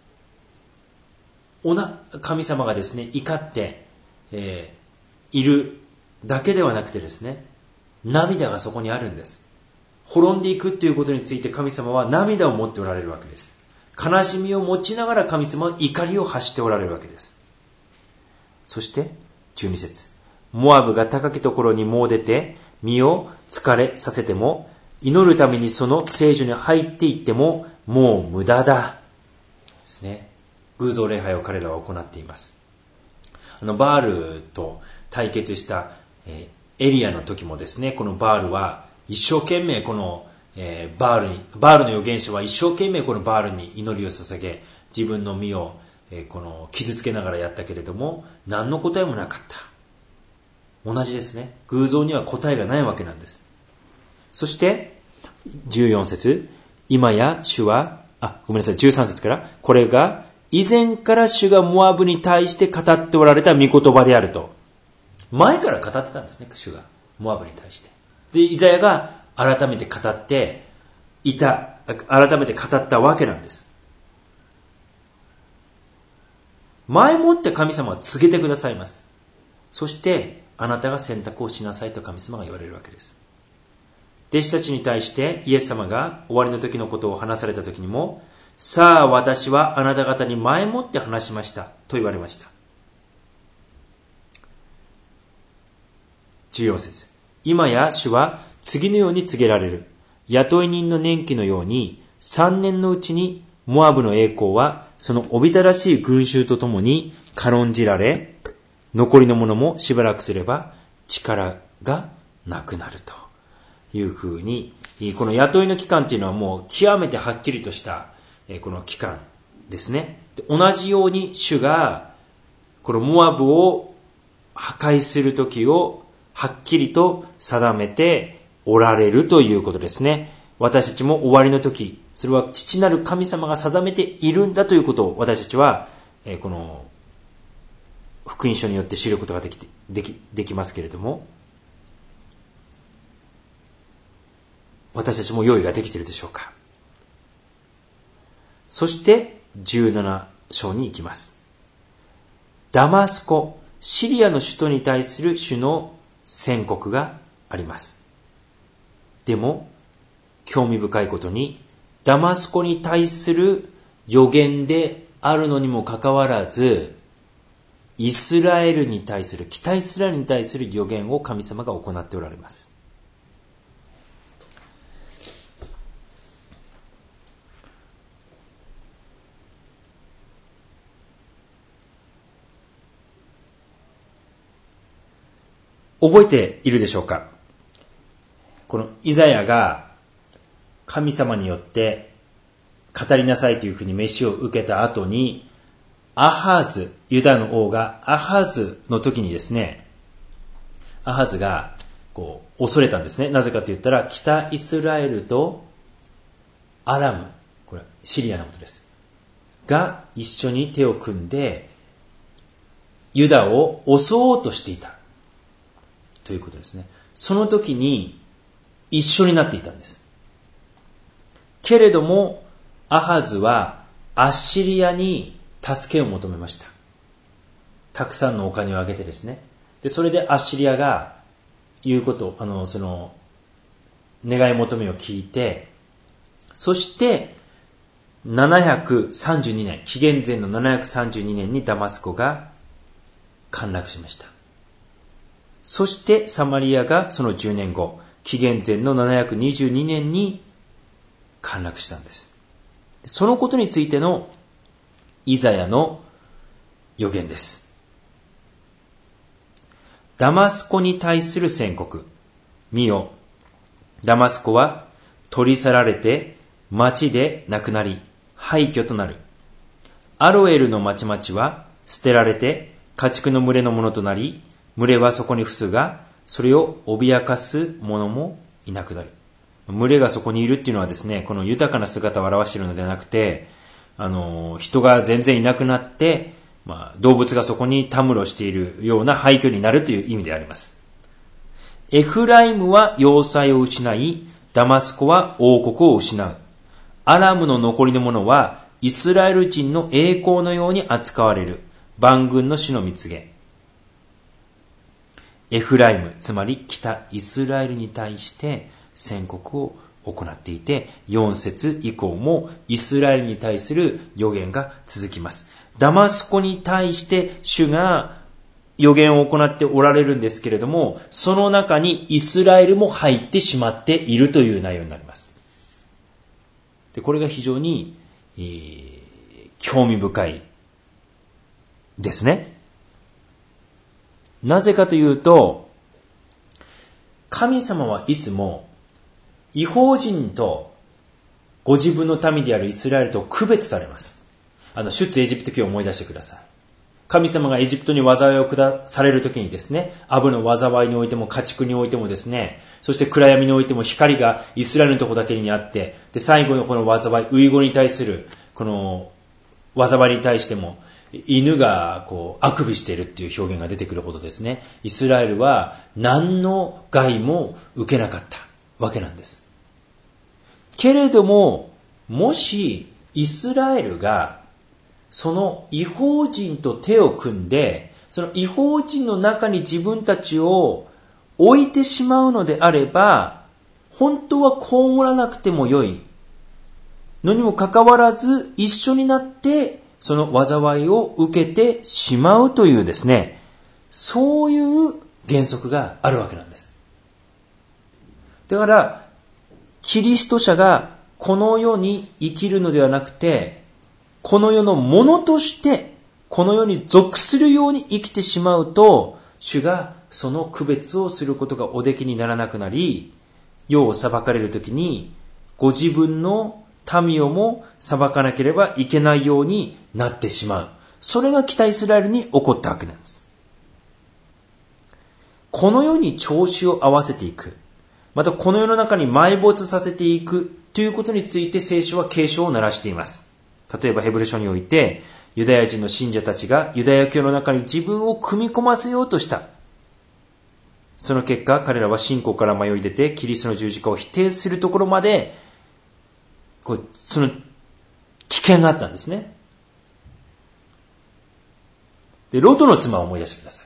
ですね、怒って、いるだけではなくてですね、涙がそこにあるんです。滅んでいくということについて神様は涙を持っておられるわけです。悲しみを持ちながら神様は怒りを発しておられるわけです。そして12節。モアブが高きところに詣でて身を疲れさせても、祈るためにその聖所に入っていってももう無駄だですね。偶像礼拝を彼らは行っています。バールと対決したエリアの時もですね、このバールは一生懸命このバールの預言者は一生懸命このバールに祈りを捧げ、自分の身を、この傷つけながらやったけれども、何の答えもなかった。同じですね。偶像には答えがないわけなんです。そして、14節、今や主は、13節から、これが以前から主がモアブに対して語っておられた御言葉であると。前から語ってたんですね、主が。モアブに対して。で、イザヤが改めて語っていた、改めて語ったわけなんです。前もって神様は告げてくださいます。そして、あなたが選択をしなさいと神様が言われるわけです。弟子たちに対してイエス様が終わりの時のことを話された時にも、さあ私はあなた方に前もって話しましたと言われました。14節、今や主は次のように告げられる。雇い人の年期のように3年のうちにモアブの栄光はそのおびただしい群衆とともに軽んじられ、残りのものもしばらくすれば力がなくなるというふうに、この雇いの期間というのはもう極めてはっきりとしたこの期間ですね。同じように主がこのモアブを破壊する時をはっきりと定めておられるということですね。私たちも終わりの時、それは父なる神様が定めているんだということを私たちはこの福音書によって知ることができますけれども、私たちも用意ができているでしょうか。そして17章に行きます。ダマスコ、シリアの首都に対する主の宣告があります。でも興味深いことに、ダマスコに対する予言であるのにもかかわらず、イスラエルに対する、北イスラエルに対する予言を神様が行っておられます。覚えているでしょうか。このイザヤが神様によって語りなさいというふうに召しを受けた後に、アハズ、ユダの王がアハズの時にですね、アハズが恐れたんですね。なぜかと言ったら、北イスラエルとアラム、これシリアのことです。が一緒に手を組んで、ユダを襲おうとしていた。ということですね。その時に一緒になっていたんです。けれども、アハズはアッシリアに助けを求めました。たくさんのお金をあげてですね。で、それでアッシリアが言うこと、その願い求めを聞いて、そして732年、紀元前の732年にダマスコが陥落しました。そしてサマリアがその10年後、紀元前の722年に陥落したんです。そのことについてのイザヤの予言です。ダマスコに対する宣告。見よ、ダマスコは取り去られて町でなくなり廃墟となる。アロエルの町々は捨てられて家畜の群れのものとなり、群れはそこに伏すが、それを脅かす者もいなくなる。群れがそこにいるっていうのはですね、この豊かな姿を表しているのではなくて、人が全然いなくなって、動物がそこにたむろしているような廃墟になるという意味であります。エフライムは要塞を失い、ダマスコは王国を失う。アラムの残りの者はイスラエル人の栄光のように扱われる。万軍の主の蜜げ。エフライム、つまり北イスラエルに対して宣告を行っていて、4節以降もイスラエルに対する予言が続きます。ダマスコに対して主が予言を行っておられるんですけれども、その中にイスラエルも入ってしまっているという内容になります。で、これが非常に、興味深いですね。なぜかというと、神様はいつも異邦人とご自分の民であるイスラエルと区別されます。出エジプト記を思い出してください。神様がエジプトに災いを下されるときにですね、アブの災いにおいても家畜においてもですね、そして暗闇においても光がイスラエルのところだけにあって、で、最後のこの災い、ウイゴに対する、この災いに対しても、犬があくびしているっていう表現が出てくるほどですね、イスラエルは何の害も受けなかったわけなんです。けれども、もしイスラエルがその異邦人と手を組んで、その異邦人の中に自分たちを置いてしまうのであれば、本当は被らなくてもよいのにもかかわらず、一緒になってその災いを受けてしまうというですね、そういう原則があるわけなんです。だから、キリスト者がこの世に生きるのではなくて、この世のものとして、この世に属するように生きてしまうと、主がその区別をすることがおできにならなくなり、世を裁かれるときに、ご自分の民をも裁かなければいけないようになってしまう。それが北イスラエルに起こったわけなんです。この世に調子を合わせていく。またこの世の中に埋没させていくということについて聖書は警鐘を鳴らしています。例えばヘブル書において、ユダヤ人の信者たちがユダヤ教の中に自分を組み込ませようとした。その結果、彼らは信仰から迷い出て、キリストの十字架を否定するところまで、その危険があったんですね。で、ロトの妻を思い出してください。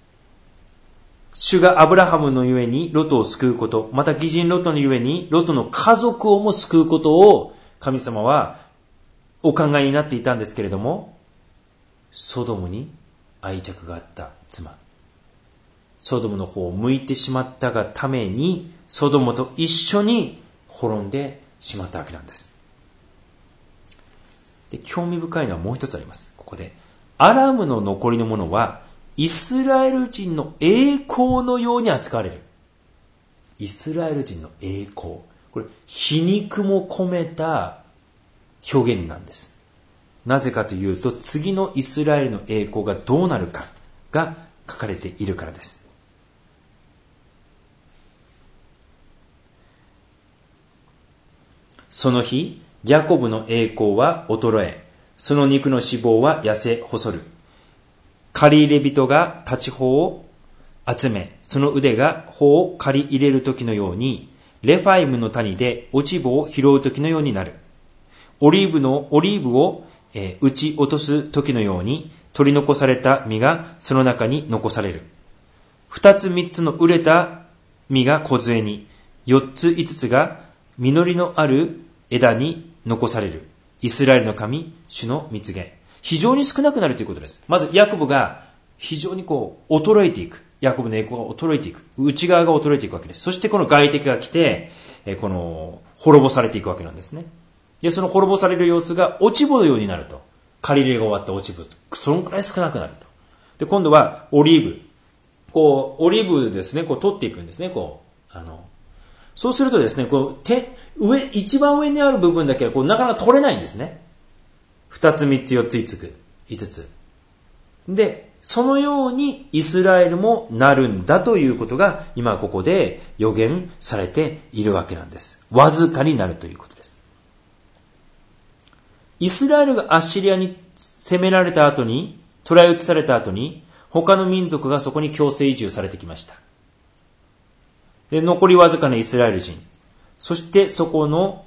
主がアブラハムのゆえにロトを救うこと、また義人ロトのゆえにロトの家族をも救うことを神様はお考えになっていたんですけれども、ソドムに愛着があった妻、ソドムの方を向いてしまったがために、ソドムと一緒に滅んでしまったわけなんです。で、興味深いのはもう一つあります。ここでアラムの残りのものはイスラエル人の栄光のように扱われる。イスラエル人の栄光、これ皮肉も込めた表現なんです。なぜかというと、次のイスラエルの栄光がどうなるかが書かれているからです。その日、ヤコブの栄光は衰え、その肉の脂肪は痩せ細る。借り入れ人が立ち穂を集め、その腕が穂を借り入れる時のように、レファイムの谷で落ち穂を拾う時のようになる。オリーブを打ち落とす時のように、取り残された実がその中に残される。二つ三つの熟れた実が梢に、四つ五つが実りのある枝に残される。イスラエルの神、主の蜜源。非常に少なくなるということです。まずヤコブが非常に衰えていく。ヤコブの栄光が衰えていく。内側が衰えていくわけです。そしてこの外敵が来て、滅ぼされていくわけなんですね。で、その滅ぼされる様子が落ち穂のようになると。借り入れが終わった落ち穂。そのくらい少なくなると。で、今度はオリーブ。オリーブですね、取っていくんですね、そうするとですね、一番上にある部分だけはなかなか取れないんですね。二つ三つ四つ五つ。で、そのようにイスラエルもなるんだということが今ここで予言されているわけなんです。わずかになるということです。イスラエルがアッシリアに攻められた後に、捕らえ移された後に、他の民族がそこに強制移住されてきました。で、残りわずかなイスラエル人。そしてそこの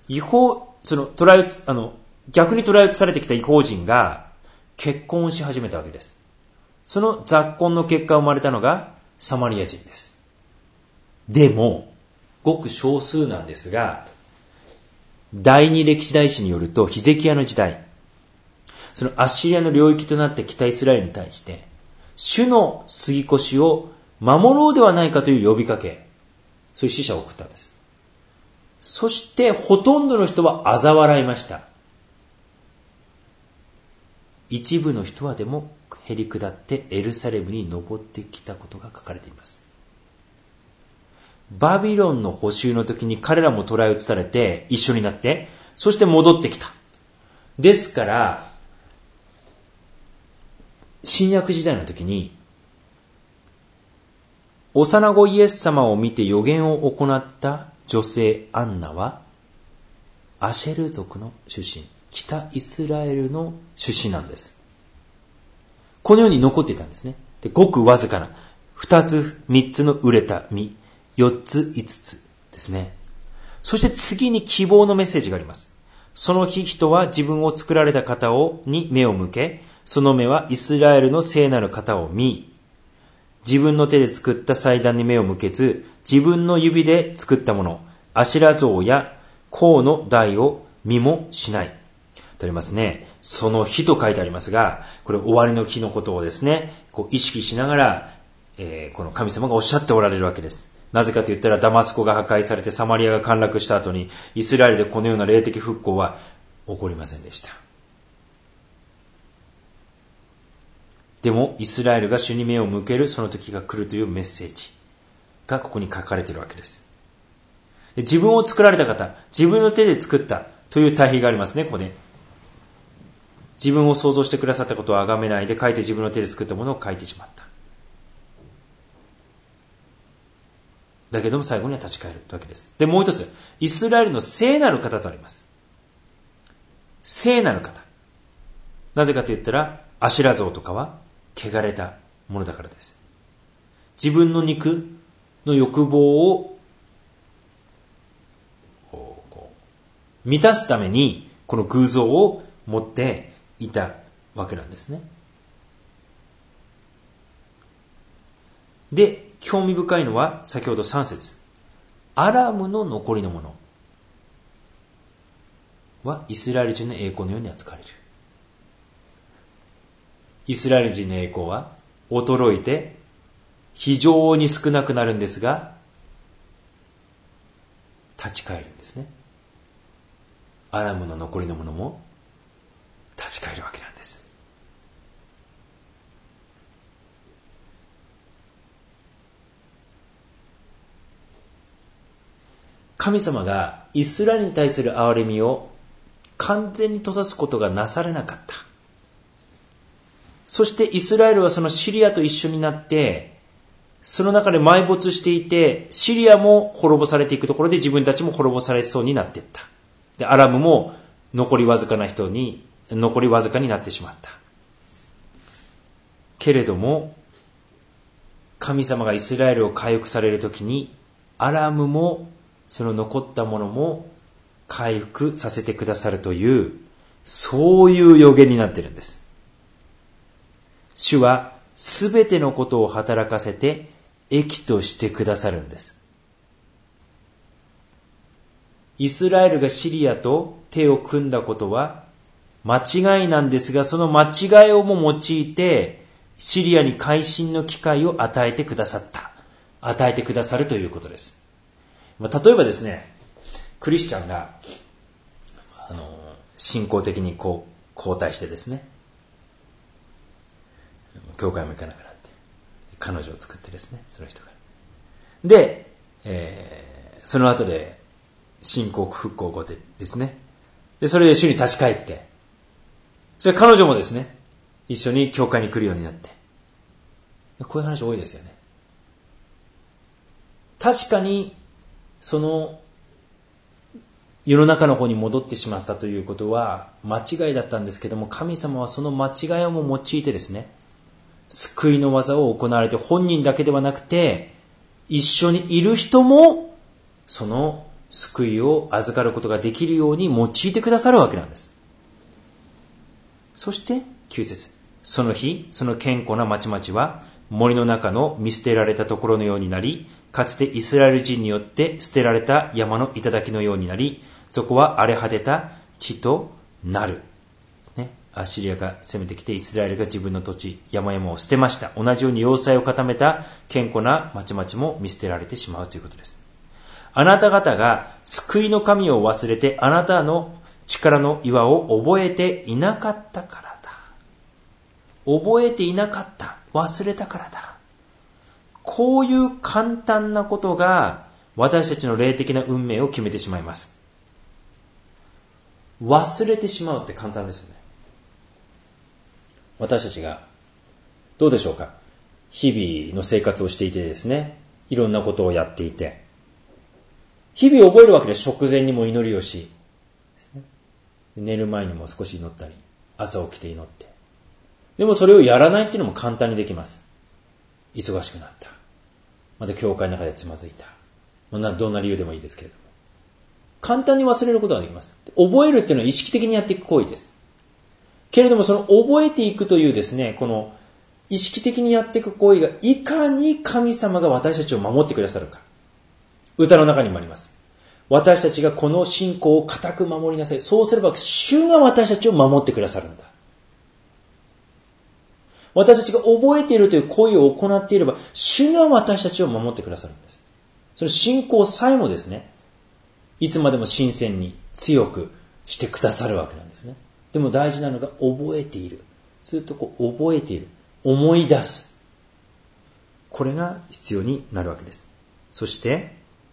逆に捕らえ移されてきた異邦人が結婚をし始めたわけです。その雑婚の結果生まれたのがサマリア人です。でも、ごく少数なんですが、第二歴史大史によると、ヒゼキヤの時代、そのアッシリアの領域となって北イスラエルに対して、主の杉越を守ろうではないかという呼びかけ、そういう使者を送ったんです。そしてほとんどの人は嘲笑いました。一部の人はでもへり下ってエルサレムに登ってきたことが書かれています。 バビロンの捕囚の時に彼らも捕らえ移されて一緒になって、そして戻ってきた。ですから、新約時代の時に、幼子イエス様を見て予言を行った女性アンナは、アシェル族の出身、北イスラエルの出身なんです。このように残っていたんですね。で、ごくわずかな、2つ、3つの熟れた実、4つ、5つですね。そして次に希望のメッセージがあります。その日、人は自分を作られた方に目を向け、その目はイスラエルの聖なる方を見、自分の手で作った祭壇に目を向けず、自分の指で作ったもの、アシュラ像や甲の台を見もしない。とありますね。その日と書いてありますが、これ終わりの日のことをですね、意識しながら、この神様がおっしゃっておられるわけです。なぜかと言ったら、ダマスコが破壊されてサマリアが陥落した後に、イスラエルでこのような霊的復興は起こりませんでした。でも、イスラエルが主に目を向けるその時が来るというメッセージがここに書かれているわけです。で、自分を作られた方、自分の手で作ったという対比がありますね、ここで。自分を創造してくださったことを崇めないで書いて自分の手で作ったものを書いてしまった。だけども最後には立ち返るわけです。で、もう一つ、イスラエルの聖なる方とあります。聖なる方。なぜかと言ったら、アシュラ像とかは汚れたものだからです。自分の肉の欲望を満たすためにこの偶像を持っていたわけなんですね。で、興味深いのは先ほど3節、アラムの残りのものはイスラエル人の栄光のように扱われる。イスラエル人の栄光は衰えて非常に少なくなるんですが、立ち返るんですね。アラムの残りのものも立ち返るわけなんです。神様がイスラエルに対する憐れみを完全に閉ざすことがなされなかった。そしてイスラエルはそのシリアと一緒になって、その中で埋没していて、シリアも滅ぼされていくところで自分たちも滅ぼされそうになっていった。で、アラムも残りわずかになってしまった。けれども、神様がイスラエルを回復されるときに、アラムもその残ったものも回復させてくださるという、そういう予言になっているんです。主はすべてのことを働かせて益としてくださるんです。イスラエルがシリアと手を組んだことは間違いなんですが、その間違いをも用いてシリアに改心の機会を与えてくださった。与えてくださるということです。例えばですね、クリスチャンが信仰的に後退してですね、教会も行かなくなって、彼女を作ってですね、その人が。で、その後で、信仰復興後でですね。で、それで主に立ち返って、それ彼女もですね、一緒に教会に来るようになって。こういう話多いですよね。確かに、その、世の中の方に戻ってしまったということは間違いだったんですけども、神様はその間違いをも用いてですね、救いの技を行われて、本人だけではなくて一緒にいる人もその救いを預かることができるように用いてくださるわけなんです。そして9節、その日その堅固な町々は森の中の見捨てられたところのようになり、かつてイスラエル人によって捨てられた山の頂のようになり、そこは荒れ果てた地となる。アッシリアが攻めてきてイスラエルが自分の土地、山々を捨てました。同じように要塞を固めた堅固な町々も見捨てられてしまうということです。あなた方が救いの神を忘れて、あなたの力の岩を覚えていなかったからだ。覚えていなかった。忘れたからだ。こういう簡単なことが私たちの霊的な運命を決めてしまいます。忘れてしまうって簡単ですよね。私たちがどうでしょうか。日々の生活をしていてですね、いろんなことをやっていて、日々覚えるわけです。食前にも祈りをし、寝る前にも少し祈ったり、朝起きて祈って。でもそれをやらないっていうのも簡単にできます。忙しくなった。また教会の中でつまずいた。どんな理由でもいいですけれども。簡単に忘れることができます。覚えるっていうのは意識的にやっていく行為です。けれどもその覚えていくというですね、この意識的にやっていく行為がいかに神様が私たちを守ってくださるか。歌の中にもあります。私たちがこの信仰を固く守りなさい。そうすれば主が私たちを守ってくださるんだ。私たちが覚えているという行為を行っていれば、主が私たちを守ってくださるんです。その信仰さえもですね、いつまでも新鮮に強くしてくださるわけなんですね。でも大事なのが覚えている。ずっと覚えている。思い出す。これが必要になるわけです。そして、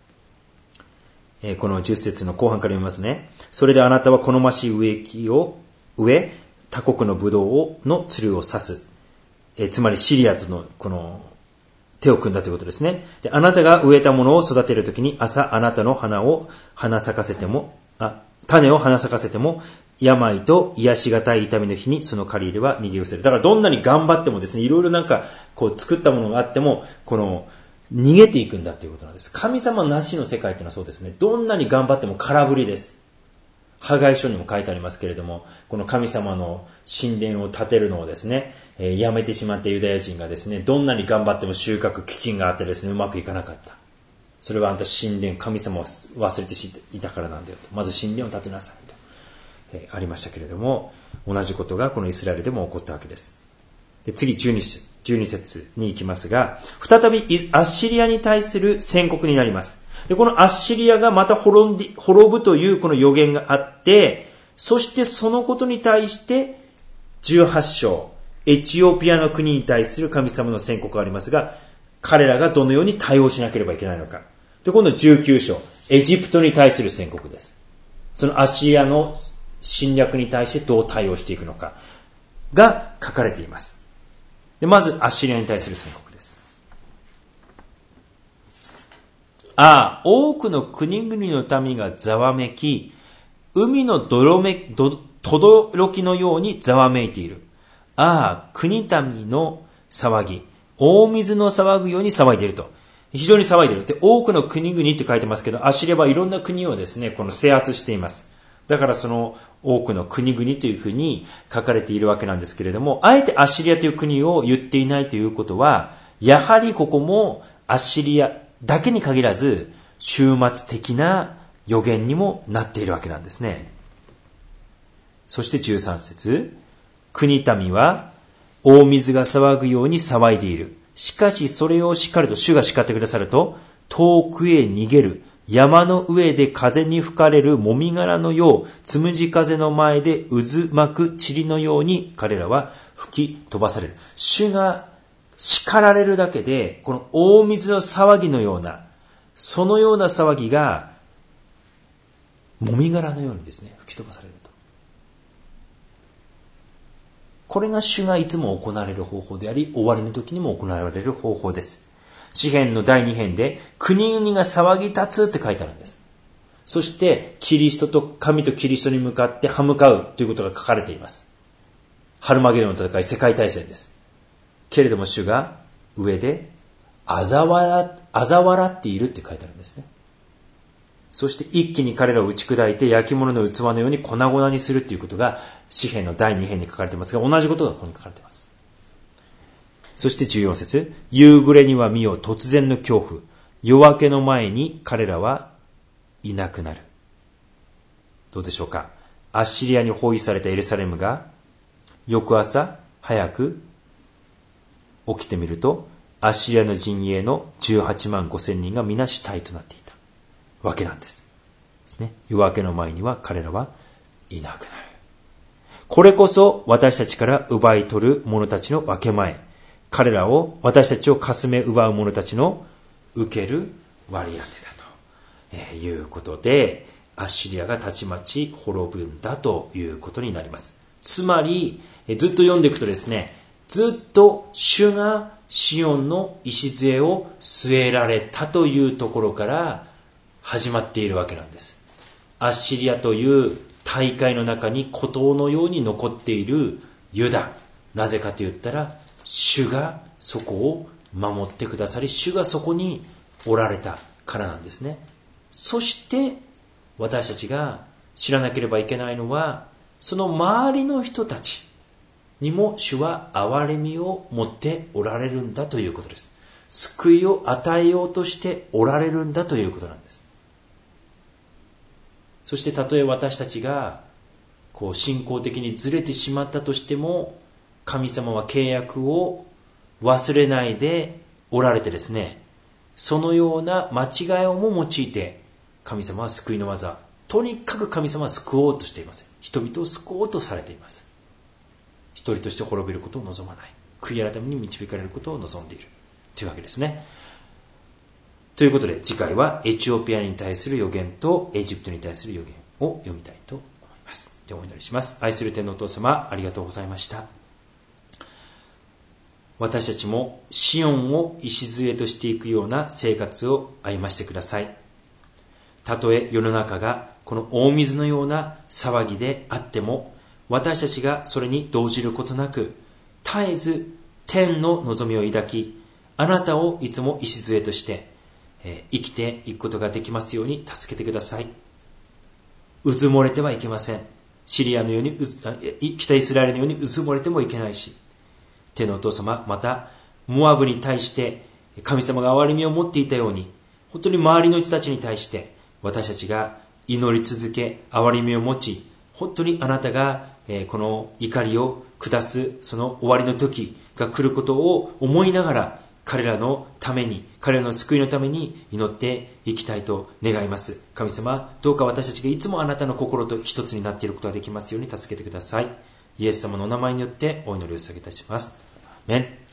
この10節の後半から読みますね。それであなたは好ましい植木を植え、他国のブドウのつるを刺す。つまりシリアとのこの手を組んだということですね。で、あなたが植えたものを育てるときに朝あなたの種を花咲かせても、病と癒しがたい痛みの日にその借り入れは逃げ失せる。だからどんなに頑張ってもですね、いろいろ作ったものがあっても、逃げていくんだということなんです。神様なしの世界というのはそうですね。どんなに頑張っても空振りです。ハガイ書にも書いてありますけれども、この神様の神殿を建てるのをですね、やめてしまったユダヤ人がですね、どんなに頑張っても収穫飢饉があってですね、うまくいかなかった。それはあんた神殿、神様を忘れていたからなんだよと。まず神殿を建てなさいと、ありましたけれども、同じことがこのイスラエルでも起こったわけです。で、次12節に行きますが、再びアッシリアに対する宣告になります。で、このアッシリアがまた滅ぶというこの予言があって、そしてそのことに対して18章、エチオピアの国に対する神様の宣告がありますが、彼らがどのように対応しなければいけないのか。で、今度19章、エジプトに対する宣告です。そのアッシリアの侵略に対してどう対応していくのかが書かれています。で、まずアッシリアに対する宣告です。多くの国々の民がざわめき、海のとどろきのようにざわめいている。国民の騒ぎ、大水の騒ぐように騒いでいると。非常に騒いでいる。で、多くの国々って書いてますけど、アッシリアはいろんな国をですね、制圧しています。だからその多くの国々というふうに書かれているわけなんですけれども、あえてアッシリアという国を言っていないということは、やはりここもアッシリアだけに限らず、終末的な予言にもなっているわけなんですね。そして13節、国民は大水が騒ぐように騒いでいる。しかしそれを叱ると、主が叱ってくださると、遠くへ逃げる。山の上で風に吹かれるもみ殻のよう、つむじ風の前で渦巻く塵のように彼らは吹き飛ばされる。主が叱られるだけで、この大水の騒ぎのような、そのような騒ぎが、もみ殻のようにですね、吹き飛ばされると。これが主がいつも行われる方法であり、終わりの時にも行われる方法です。詩編の第2編で、国々が騒ぎ立つって書いてあるんです。そして、神とキリストに向かって歯向かうということが書かれています。ハルマゲドンの戦い、世界大戦です。けれども主が上で、嘲笑っているって書いてあるんですね。そして一気に彼らを打ち砕いて焼き物の器のように粉々にするということが詩編の第2編に書かれていますが、同じことがここに書かれています。そして14節、夕暮れには見よ突然の恐怖、夜明けの前に彼らはいなくなる。どうでしょうか。アッシリアに包囲されたエルサレムが翌朝早く起きてみると、アッシリアの陣営の18万5千人が皆死体となっていたわけなんです。夜明けの前には彼らはいなくなる。これこそ私たちから奪い取る者たちの分け前。私たちをかすめ奪う者たちの受ける割り当てだと。 いうことで、アッシリアがたちまち滅ぶんだということになります。つまり、ずっと読んでいくとですね、ずっと主がシオンの礎を据えられたというところから始まっているわけなんです。アッシリアという大海の中に孤島のように残っているユダ。なぜかと言ったら、主がそこを守ってくださり、主がそこにおられたからなんですね。そして私たちが知らなければいけないのは、その周りの人たちにも主は憐れみを持っておられるんだということです。救いを与えようとしておられるんだということなんです。そしてたとえ私たちが信仰的にずれてしまったとしても、神様は契約を忘れないでおられてですね、そのような間違いをも用いて神様は救いの技、とにかく神様は救おうとしていません。人々を救おうとされています。一人として滅びることを望まない、悔い改めに導かれることを望んでいるというわけですね。ということで、次回はエチオピアに対する予言とエジプトに対する予言を読みたいと思います。ではお祈りします。愛する天のお父様、ありがとうございました。私たちもシオンを礎としていくような生活を歩ましてください。たとえ世の中がこの大水のような騒ぎであっても、私たちがそれに動じることなく、絶えず天の望みを抱き、あなたをいつも礎として生きていくことができますように助けてください。うずもれてはいけません。シリアのように、北イスラエルのようにうずもれてもいけないし、天のお父様、またモアブに対して神様が憐れみを持っていたように、本当に周りの人たちに対して私たちが祈り続け、憐れみを持ち、本当にあなたがこの怒りを下すその終わりの時が来ることを思いながら、彼らのために、彼らの救いのために祈っていきたいと願います。神様、どうか私たちがいつもあなたの心と一つになっていることができますように助けてください。イエス様のお名前によってお祈りを捧げいたします。アーメン。